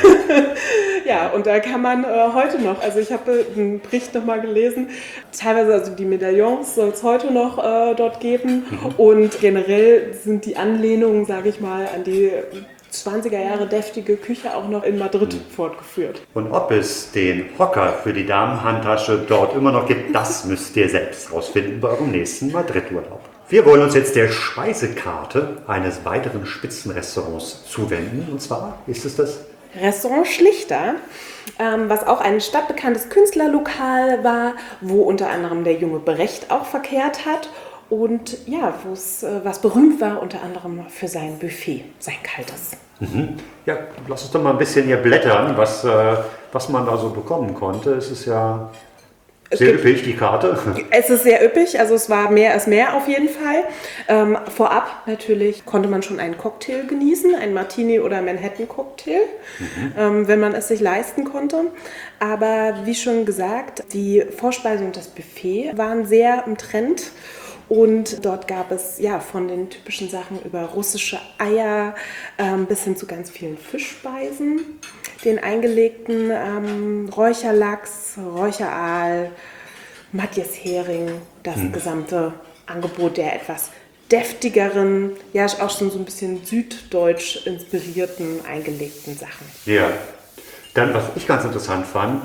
Ja, und da kann man äh, heute noch, also ich habe einen Bericht nochmal gelesen, teilweise also die Medaillons soll es heute noch äh, dort geben mhm. und generell sind die Anlehnungen, sage ich mal, an die zwanziger Jahre deftige Küche auch noch in Madrid mhm. fortgeführt. Und ob es den Hocker für die Damenhandtasche dort immer noch gibt, das müsst ihr selbst rausfinden bei eurem nächsten Madrid-Urlaub. Wir wollen uns jetzt der Speisekarte eines weiteren Spitzenrestaurants zuwenden. Und zwar ist es das Restaurant Schlichter, ähm, was auch ein stadtbekanntes Künstlerlokal war, wo unter anderem der junge Brecht auch verkehrt hat. Und ja, wo es äh, was berühmt war, unter anderem für sein Buffet, sein kaltes. Mhm. Ja, lass uns doch mal ein bisschen hier blättern, was, äh, was man da so bekommen konnte. Es ist ja sehr üppig, die Karte. Es ist sehr üppig, also es war mehr als mehr auf jeden Fall. Ähm, vorab natürlich konnte man schon einen Cocktail genießen, einen Martini oder Manhattan-Cocktail, mhm. ähm, wenn man es sich leisten konnte. Aber wie schon gesagt, die Vorspeise und das Buffet waren sehr im Trend. Und dort gab es ja von den typischen Sachen über russische Eier ähm, bis hin zu ganz vielen Fischspeisen, den eingelegten ähm, Räucherlachs, Räucheraal, Matjeshering, das hm. gesamte Angebot der etwas deftigeren, ja auch schon so ein bisschen süddeutsch inspirierten eingelegten Sachen. Ja, dann was ich ganz interessant fand,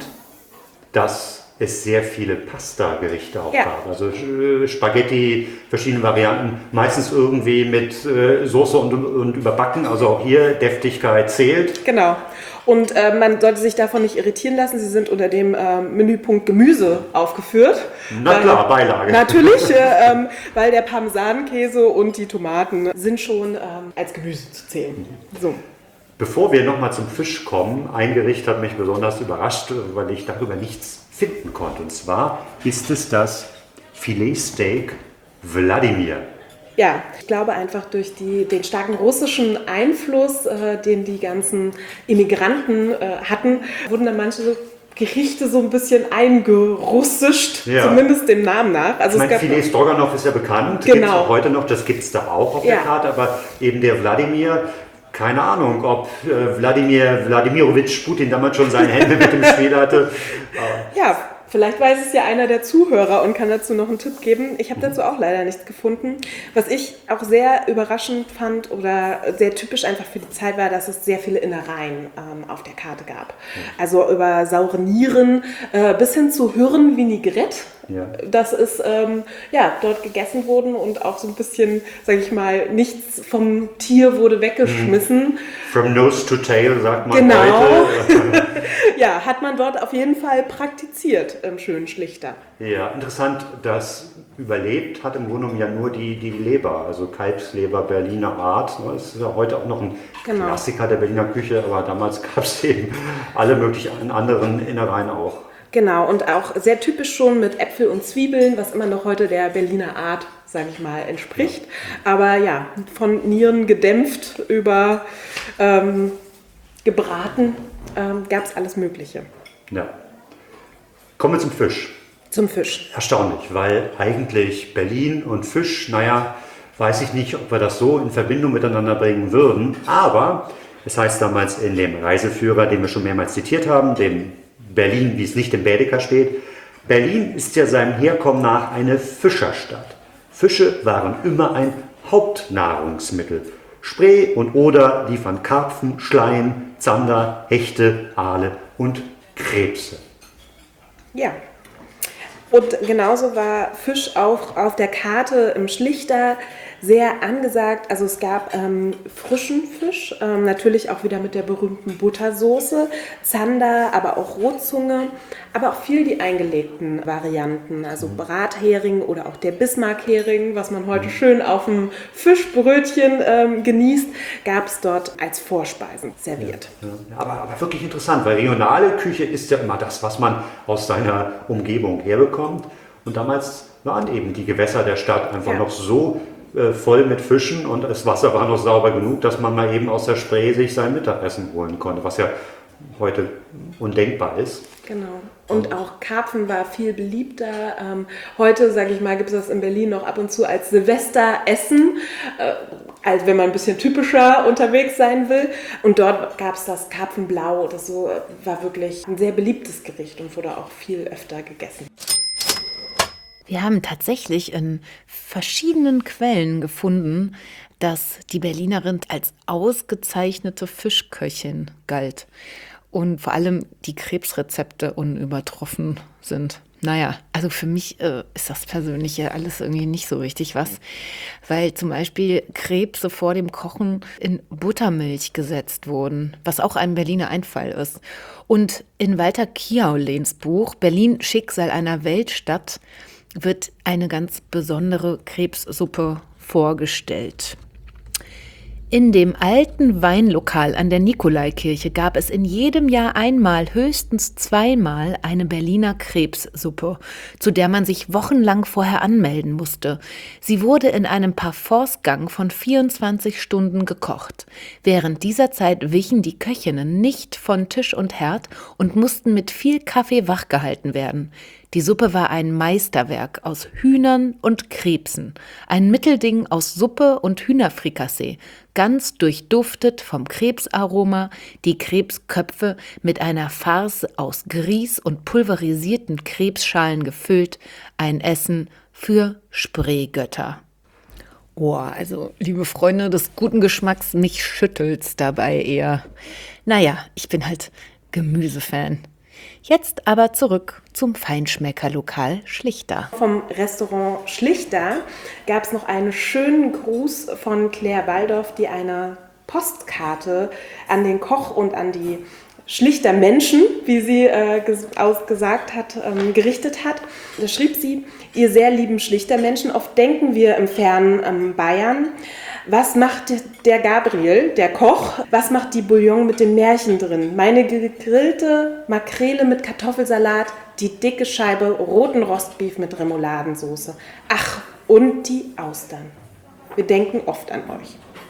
dass es sehr viele Pasta-Gerichte auch ja. gab. Also äh, Spaghetti, verschiedene Varianten, meistens irgendwie mit äh, Soße und, und überbacken. Also auch hier Deftigkeit zählt. Genau. Und äh, man sollte sich davon nicht irritieren lassen. Sie sind unter dem äh, Menüpunkt Gemüse aufgeführt. Na weil, klar, Beilage. Natürlich, äh, ähm, weil der Parmesankäse und die Tomaten sind schon ähm, als Gemüse zu zählen. So. Bevor wir nochmal zum Fisch kommen, ein Gericht hat mich besonders überrascht, weil ich darüber nichts finden konnte. Und zwar ist es das Filetsteak Wladimir. Ja, ich glaube einfach durch die, den starken russischen Einfluss, äh, den die ganzen Immigranten äh, hatten, wurden dann manche so Gerichte so ein bisschen eingerussischt, ja. zumindest dem Namen nach. Also ich meine, Filet Stroganoff ist ja bekannt, genau. gibt es auch heute noch, das gibt es da auch auf ja. der Karte, aber eben der Wladimir, keine Ahnung, ob äh, Wladimir Wladimirovich Putin damals schon seine Hände mit dem Spiel hatte. Ja, vielleicht weiß es ja einer der Zuhörer und kann dazu noch einen Tipp geben. Ich habe dazu auch leider nichts gefunden. Was ich auch sehr überraschend fand oder sehr typisch einfach für die Zeit war, dass es sehr viele Innereien ähm, auf der Karte gab. Also über saure Nieren äh, bis hin zu Hirn-Vinaigrette. Ja. Das ist ähm, ja, dort gegessen worden und auch so ein bisschen, sage ich mal, nichts vom Tier wurde weggeschmissen. From nose to tail, sagt man genau. heute. Ja, hat man dort auf jeden Fall praktiziert im schönen Schlichter. Ja, interessant, das überlebt hat im Grunde genommen ja nur die, die Leber, also Kalbsleber Berliner Art. Das ist ja heute auch noch ein genau. Klassiker der Berliner Küche, aber damals gab es eben alle möglichen anderen Innereien auch. Genau, und auch sehr typisch schon mit Äpfel und Zwiebeln, was immer noch heute der Berliner Art, sage ich mal, entspricht. Ja. Aber ja, von Nieren gedämpft über ähm, gebraten ähm, gab es alles Mögliche. Ja. Kommen wir zum Fisch. Zum Fisch. Erstaunlich, weil eigentlich Berlin und Fisch, naja, weiß ich nicht, ob wir das so in Verbindung miteinander bringen würden. Aber es heißt damals in dem Reiseführer, den wir schon mehrmals zitiert haben, dem Berlin, wie es nicht im Baedeker steht. Berlin ist ja seinem Herkommen nach eine Fischerstadt. Fische waren immer ein Hauptnahrungsmittel. Spree und Oder liefern Karpfen, Schleien, Zander, Hechte, Aale und Krebse. Ja. Und genauso war Fisch auch auf der Karte im Schlichter sehr angesagt. Also es gab ähm, frischen Fisch, ähm, natürlich auch wieder mit der berühmten Buttersoße, Zander, aber auch Rotzunge, aber auch viel die eingelegten Varianten, also Brathering oder auch der Bismarckhering, was man heute schön auf dem Fischbrötchen ähm, genießt, gab es dort als Vorspeisen serviert. Ja, ja. Aber, aber wirklich interessant, weil regionale Küche ist ja immer das, was man aus seiner Umgebung herbekommt. Und damals waren eben die Gewässer der Stadt einfach ja. noch so voll mit Fischen und das Wasser war noch sauber genug, dass man mal eben aus der Spree sich sein Mittagessen holen konnte, was ja heute undenkbar ist. Genau. Und auch Karpfen war viel beliebter. Ähm, heute, sage ich mal, gibt es das in Berlin noch ab und zu als Silvesteressen, äh, als wenn man ein bisschen typischer unterwegs sein will. Und dort gab es das Karpfenblau oder so, war wirklich ein sehr beliebtes Gericht und wurde auch viel öfter gegessen. Wir haben tatsächlich in verschiedenen Quellen gefunden, dass die Berlinerin als ausgezeichnete Fischköchin galt und vor allem die Krebsrezepte unübertroffen sind. Naja, also für mich äh, ist das persönlich ja alles irgendwie nicht so richtig was, weil zum Beispiel Krebse vor dem Kochen in Buttermilch gesetzt wurden, was auch ein Berliner Einfall ist. Und in Walter Kiaulens Buch Berlin, Schicksal einer Weltstadt wird eine ganz besondere Krebssuppe vorgestellt. In dem alten Weinlokal an der Nikolaikirche gab es in jedem Jahr einmal, höchstens zweimal, eine Berliner Krebssuppe, zu der man sich wochenlang vorher anmelden musste. Sie wurde in einem Parforcegang von vierundzwanzig Stunden gekocht. Während dieser Zeit wichen die Köchinnen nicht von Tisch und Herd und mussten mit viel Kaffee wachgehalten werden. Die Suppe war ein Meisterwerk aus Hühnern und Krebsen, ein Mittelding aus Suppe und Hühnerfrikassee, ganz durchduftet vom Krebsaroma, die Krebsköpfe mit einer Farce aus Grieß und pulverisierten Krebsschalen gefüllt, ein Essen für Spreegötter. Oh, also, liebe Freunde des guten Geschmacks, mich schüttelt's dabei eher. Naja, ich bin halt Gemüsefan. Jetzt aber zurück zum Feinschmeckerlokal Schlichter. Vom Restaurant Schlichter gab es noch einen schönen Gruß von Claire Waldorf, die eine Postkarte an den Koch und an die Schlichter Menschen, wie sie äh, ges- ausgesagt hat, ähm, gerichtet hat. Da schrieb sie: Ihr sehr lieben Schlichter Menschen, oft denken wir im fernen ähm, Bayern, was macht der Gabriel, der Koch, was macht die Bouillon mit dem Märchen drin? Meine gegrillte Makrele mit Kartoffelsalat, die dicke Scheibe roten Rostbeef mit Remouladensoße. Ach, und die Austern. Wir denken oft an euch.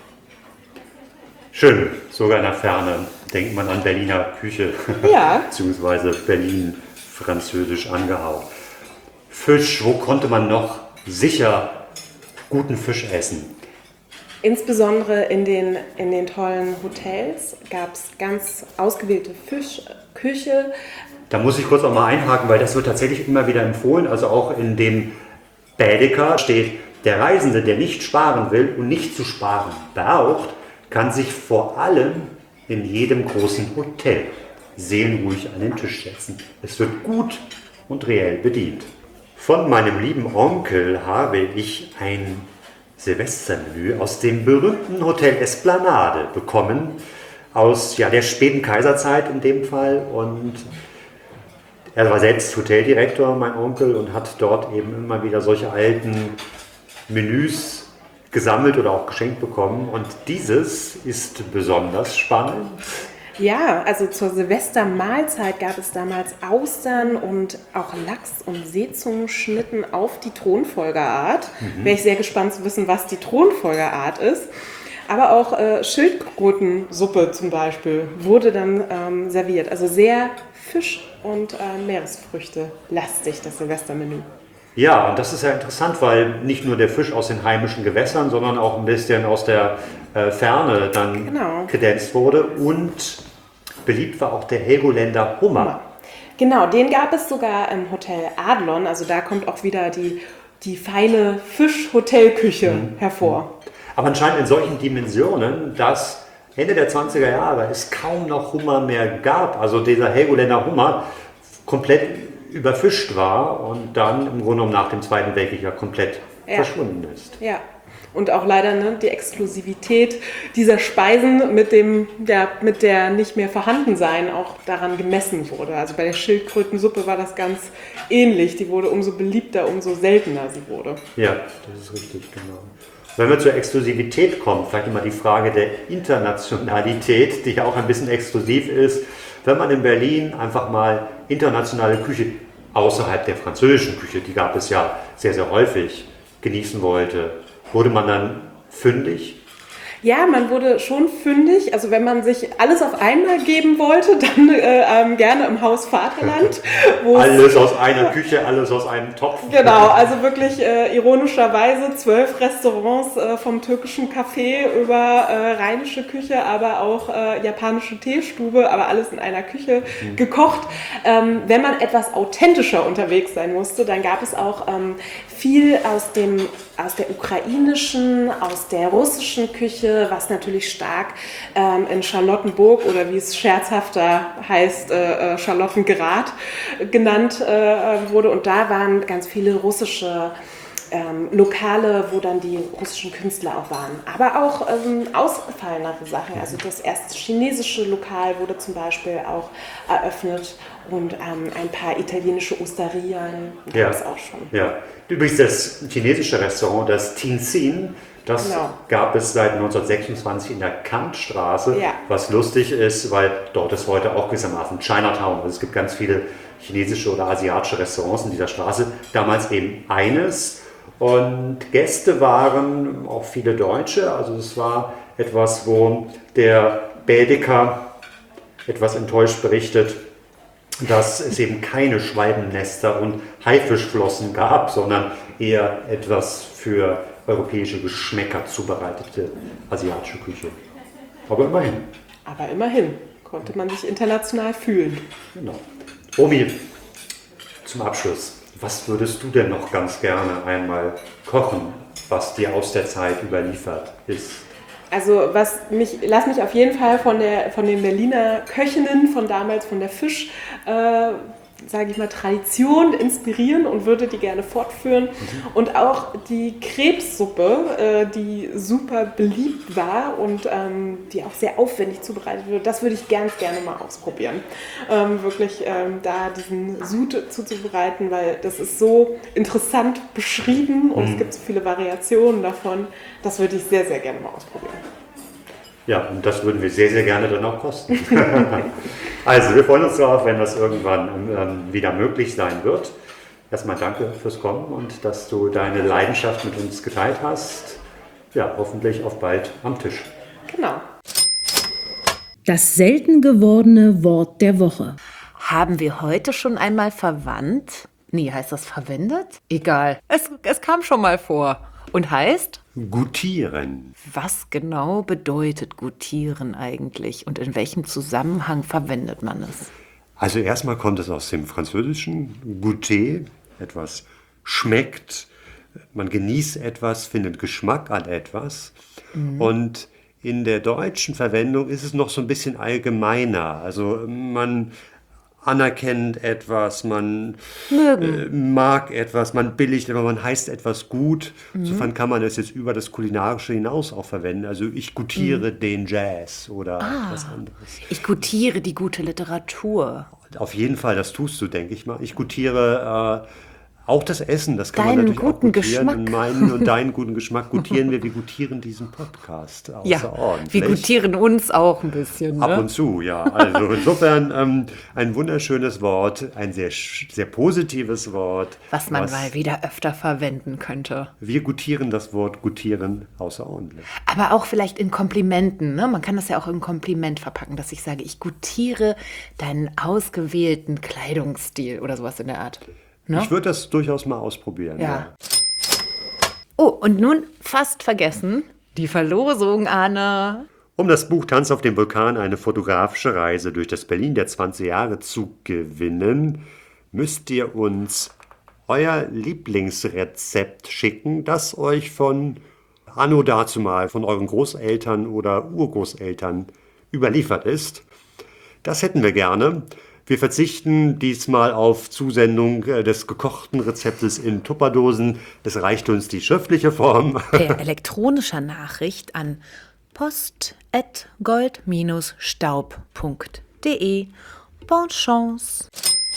Schön, sogar in der Ferne denkt man an Berliner Küche, Ja. beziehungsweise Berlin französisch angehaucht. Fisch, wo konnte man noch sicher guten Fisch essen? Insbesondere in den, in den tollen Hotels gab es ganz ausgewählte Fischküche. Da muss ich kurz auch mal einhaken, weil das wird tatsächlich immer wieder empfohlen. Also auch in dem Baedeker steht, der Reisende, der nicht sparen will und nicht zu sparen braucht, kann sich vor allem in jedem großen Hotel seelenruhig an den Tisch setzen. Es wird gut und reell bedient. Von meinem lieben Onkel habe ich ein Silvestermenü aus dem berühmten Hotel Esplanade bekommen, aus ja, der späten Kaiserzeit in dem Fall. Und er war selbst Hoteldirektor, mein Onkel, und hat dort eben immer wieder solche alten Menüs gesammelt oder auch geschenkt bekommen. Und dieses ist besonders spannend. Ja, also zur Silvestermahlzeit gab es damals Austern und auch Lachs- und Seezungenschnitten auf die Thronfolgerart. Mhm. Wäre ich sehr gespannt zu wissen, was die Thronfolgerart ist. Aber auch äh, Schildkrötensuppe zum Beispiel wurde dann ähm, serviert. Also sehr Fisch- und äh, Meeresfrüchte lastig, das Silvestermenü. Ja, und das ist ja interessant, weil nicht nur der Fisch aus den heimischen Gewässern, sondern auch ein bisschen aus der äh, Ferne dann Genau. kredenzt wurde. Und beliebt war auch der Helgoländer Hummer. Genau, den gab es sogar im Hotel Adlon. Also da kommt auch wieder die, die feine Fisch-Hotelküche mhm. hervor. Aber anscheinend in solchen Dimensionen, dass Ende der zwanziger Jahre es kaum noch Hummer mehr gab. Also dieser Helgoländer Hummer komplett überfischt war und dann im Grunde genommen nach dem Zweiten Weltkrieg ja komplett ja. verschwunden ist. Ja, und auch leider ne, die Exklusivität dieser Speisen mit dem, ja, mit der nicht mehr Vorhandensein auch daran gemessen wurde. Also bei der Schildkrötensuppe war das ganz ähnlich. Die wurde umso beliebter, umso seltener sie wurde. Ja, das ist richtig, genau. Wenn wir zur Exklusivität kommen, vielleicht immer die Frage der Internationalität, die ja auch ein bisschen exklusiv ist. Wenn man in Berlin einfach mal internationale Küche außerhalb der französischen Küche, die gab es ja sehr, sehr häufig, genießen wollte, wurde man dann fündig? Ja, man wurde schon fündig. Also wenn man sich alles auf einmal geben wollte, dann äh, ähm, gerne im Haus Vaterland. Alles aus einer Küche, alles aus einem Topf. Genau, also wirklich äh, ironischerweise zwölf Restaurants äh, vom türkischen Café über äh, rheinische Küche, aber auch äh, japanische Teestube, aber alles in einer Küche mhm. gekocht. Ähm, wenn man etwas authentischer unterwegs sein musste, dann gab es auch ähm, viel aus, dem, aus der ukrainischen, aus der russischen Küche, Küche, was natürlich stark ähm, in Charlottenburg oder wie es scherzhafter heißt, äh, Charlottengrad genannt äh, wurde. Und da waren ganz viele russische Ähm, Lokale, wo dann die russischen Künstler auch waren. Aber auch ähm, ausgefallenere Sachen. Also das erste chinesische Lokal wurde zum Beispiel auch eröffnet und ähm, ein paar italienische Osterien gab es ja. auch schon. Ja. Übrigens das chinesische Restaurant, das Tinsin, das Genau. gab es seit neunzehnhundertsechsundzwanzig in der Kantstraße, Ja. was lustig ist, weil dort ist heute auch gewissermaßen Chinatown. Also es gibt ganz viele chinesische oder asiatische Restaurants in dieser Straße. Damals eben eines. Und Gäste waren auch viele Deutsche, also es war etwas, wo der Bädeker etwas enttäuscht berichtet, dass es eben keine Schwalbennester und Haifischflossen gab, sondern eher etwas für europäische Geschmäcker zubereitete asiatische Küche. Aber immerhin. Aber immerhin konnte man sich international fühlen. Genau. Omi, zum Abschluss. Was würdest du denn noch ganz gerne einmal kochen, was dir aus der Zeit überliefert ist? Also was mich, lass mich auf jeden Fall von der von den Berliner Köchinnen von damals, von der Fisch, äh, sage ich mal, Tradition inspirieren und würde die gerne fortführen. Mhm. Und auch die Krebssuppe, äh, die super beliebt war und ähm, die auch sehr aufwendig zubereitet wird, das würde ich ganz gerne mal ausprobieren. Ähm, wirklich ähm, da diesen Sud zuzubereiten, weil das ist so interessant beschrieben und mhm. es gibt so viele Variationen davon. Das würde ich sehr, sehr gerne mal ausprobieren. Ja, und das würden wir sehr, sehr gerne dann auch kosten. Also, wir freuen uns darauf, wenn das irgendwann ähm, wieder möglich sein wird. Erstmal danke fürs Kommen und dass du deine Leidenschaft mit uns geteilt hast. Ja, hoffentlich auf bald am Tisch. Genau. Das selten gewordene Wort der Woche. Haben wir heute schon einmal verwandt? Nee, heißt das verwendet? Egal. Es, es kam schon mal vor. Und heißt? Gutieren. Was genau bedeutet gutieren eigentlich und in welchem Zusammenhang verwendet man es? Also erstmal kommt es aus dem Französischen. Goûter, etwas schmeckt, man genießt etwas, findet Geschmack an etwas. Mhm. Und in der deutschen Verwendung ist es noch so ein bisschen allgemeiner. Also man anerkennt etwas, man äh, mag etwas, man billigt, aber man heißt etwas gut. Mhm. Insofern kann man es jetzt über das Kulinarische hinaus auch verwenden. Also ich gutiere mhm. den Jazz oder ah, was anderes. Ich gutiere die gute Literatur. Auf jeden Fall, das tust du, denke ich mal. Ich gutiere äh, auch das Essen, das kann deinen man natürlich guten auch gutieren. Geschmack. Meinen und deinen guten Geschmack gutieren wir. Wir gutieren diesen Podcast außerordentlich. Ja, wir gutieren uns auch ein bisschen. Ne? Ab und zu, ja. Also insofern ähm, ein wunderschönes Wort, ein sehr, sehr positives Wort. Was man was, mal wieder öfter verwenden könnte. Wir gutieren das Wort gutieren außerordentlich. Aber auch vielleicht in Komplimenten. Ne? Man kann das ja auch in Kompliment verpacken, dass ich sage, ich gutiere deinen ausgewählten Kleidungsstil oder sowas in der Art. Ne? Ich würde das durchaus mal ausprobieren. Ja. Ja. Oh, und nun fast vergessen, die Verlosung, Anne. Um das Buch Tanz auf dem Vulkan, eine fotografische Reise durch das Berlin der zwanziger Jahre zu gewinnen, müsst ihr uns euer Lieblingsrezept schicken, das euch von anno dazumal, von euren Großeltern oder Urgroßeltern überliefert ist. Das hätten wir gerne. Wir verzichten diesmal auf Zusendung des gekochten Rezeptes in Tupperdosen. Es reicht uns die schriftliche Form. Per elektronischer Nachricht an post at gold staub punkt de. Bonne Chance!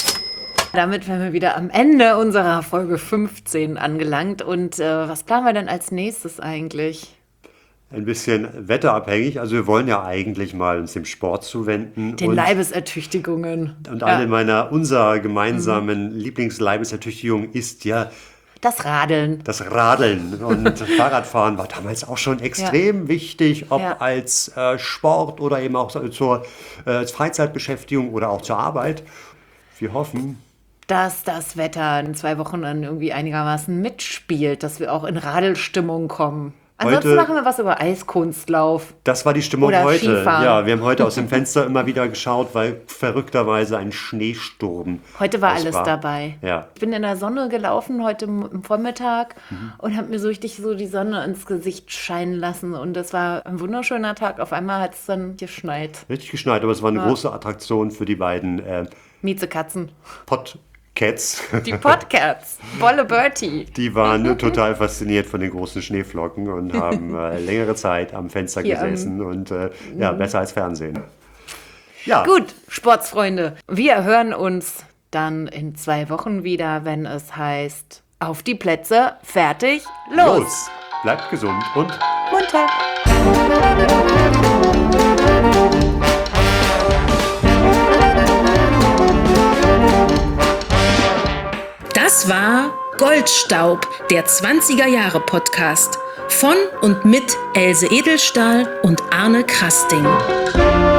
Damit wären wir wieder am Ende unserer Folge fünfzehn angelangt. Und äh, was planen wir denn als nächstes eigentlich? Ein bisschen wetterabhängig. Also wir wollen ja eigentlich mal uns dem Sport zuwenden. Den und, Leibesertüchtigungen. Und ja. eine meiner, unserer gemeinsamen mhm. Lieblingsleibesertüchtigungen ist ja das Radeln. Das Radeln. Und Fahrradfahren war damals auch schon extrem ja. wichtig, ob ja. als äh, Sport oder eben auch zur äh, als Freizeitbeschäftigung oder auch zur Arbeit. Wir hoffen, dass das Wetter in zwei Wochen dann irgendwie einigermaßen mitspielt, dass wir auch in Radelstimmung kommen. Ansonsten heute, machen wir was über Eiskunstlauf. das war die Stimmung Oder heute. Skifahren. Ja, wir haben heute aus dem Fenster immer wieder geschaut, weil verrückterweise ein Schneesturm Heute war aus alles dabei. Ja. Ich bin in der Sonne gelaufen heute am Vormittag mhm. und habe mir so richtig so die Sonne ins Gesicht scheinen lassen. Und es war ein wunderschöner Tag. Auf einmal hat es dann geschneit. Richtig geschneit, aber es war eine Ja. große Attraktion für die beiden äh, Miezekatzen. Podcats. Die Podcats. Bolle Bertie. Die waren total fasziniert von den großen Schneeflocken und haben äh, längere Zeit am Fenster Hier, gesessen und äh, ja, besser als Fernsehen. Ja, Gut, Sportsfreunde. Wir hören uns dann in zwei Wochen wieder, wenn es heißt, auf die Plätze, fertig, los. los. Bleibt gesund und Munter. Das war Goldstaub, der zwanziger-Jahre-Podcast von und mit Else Edelstahl und Arne Krasting.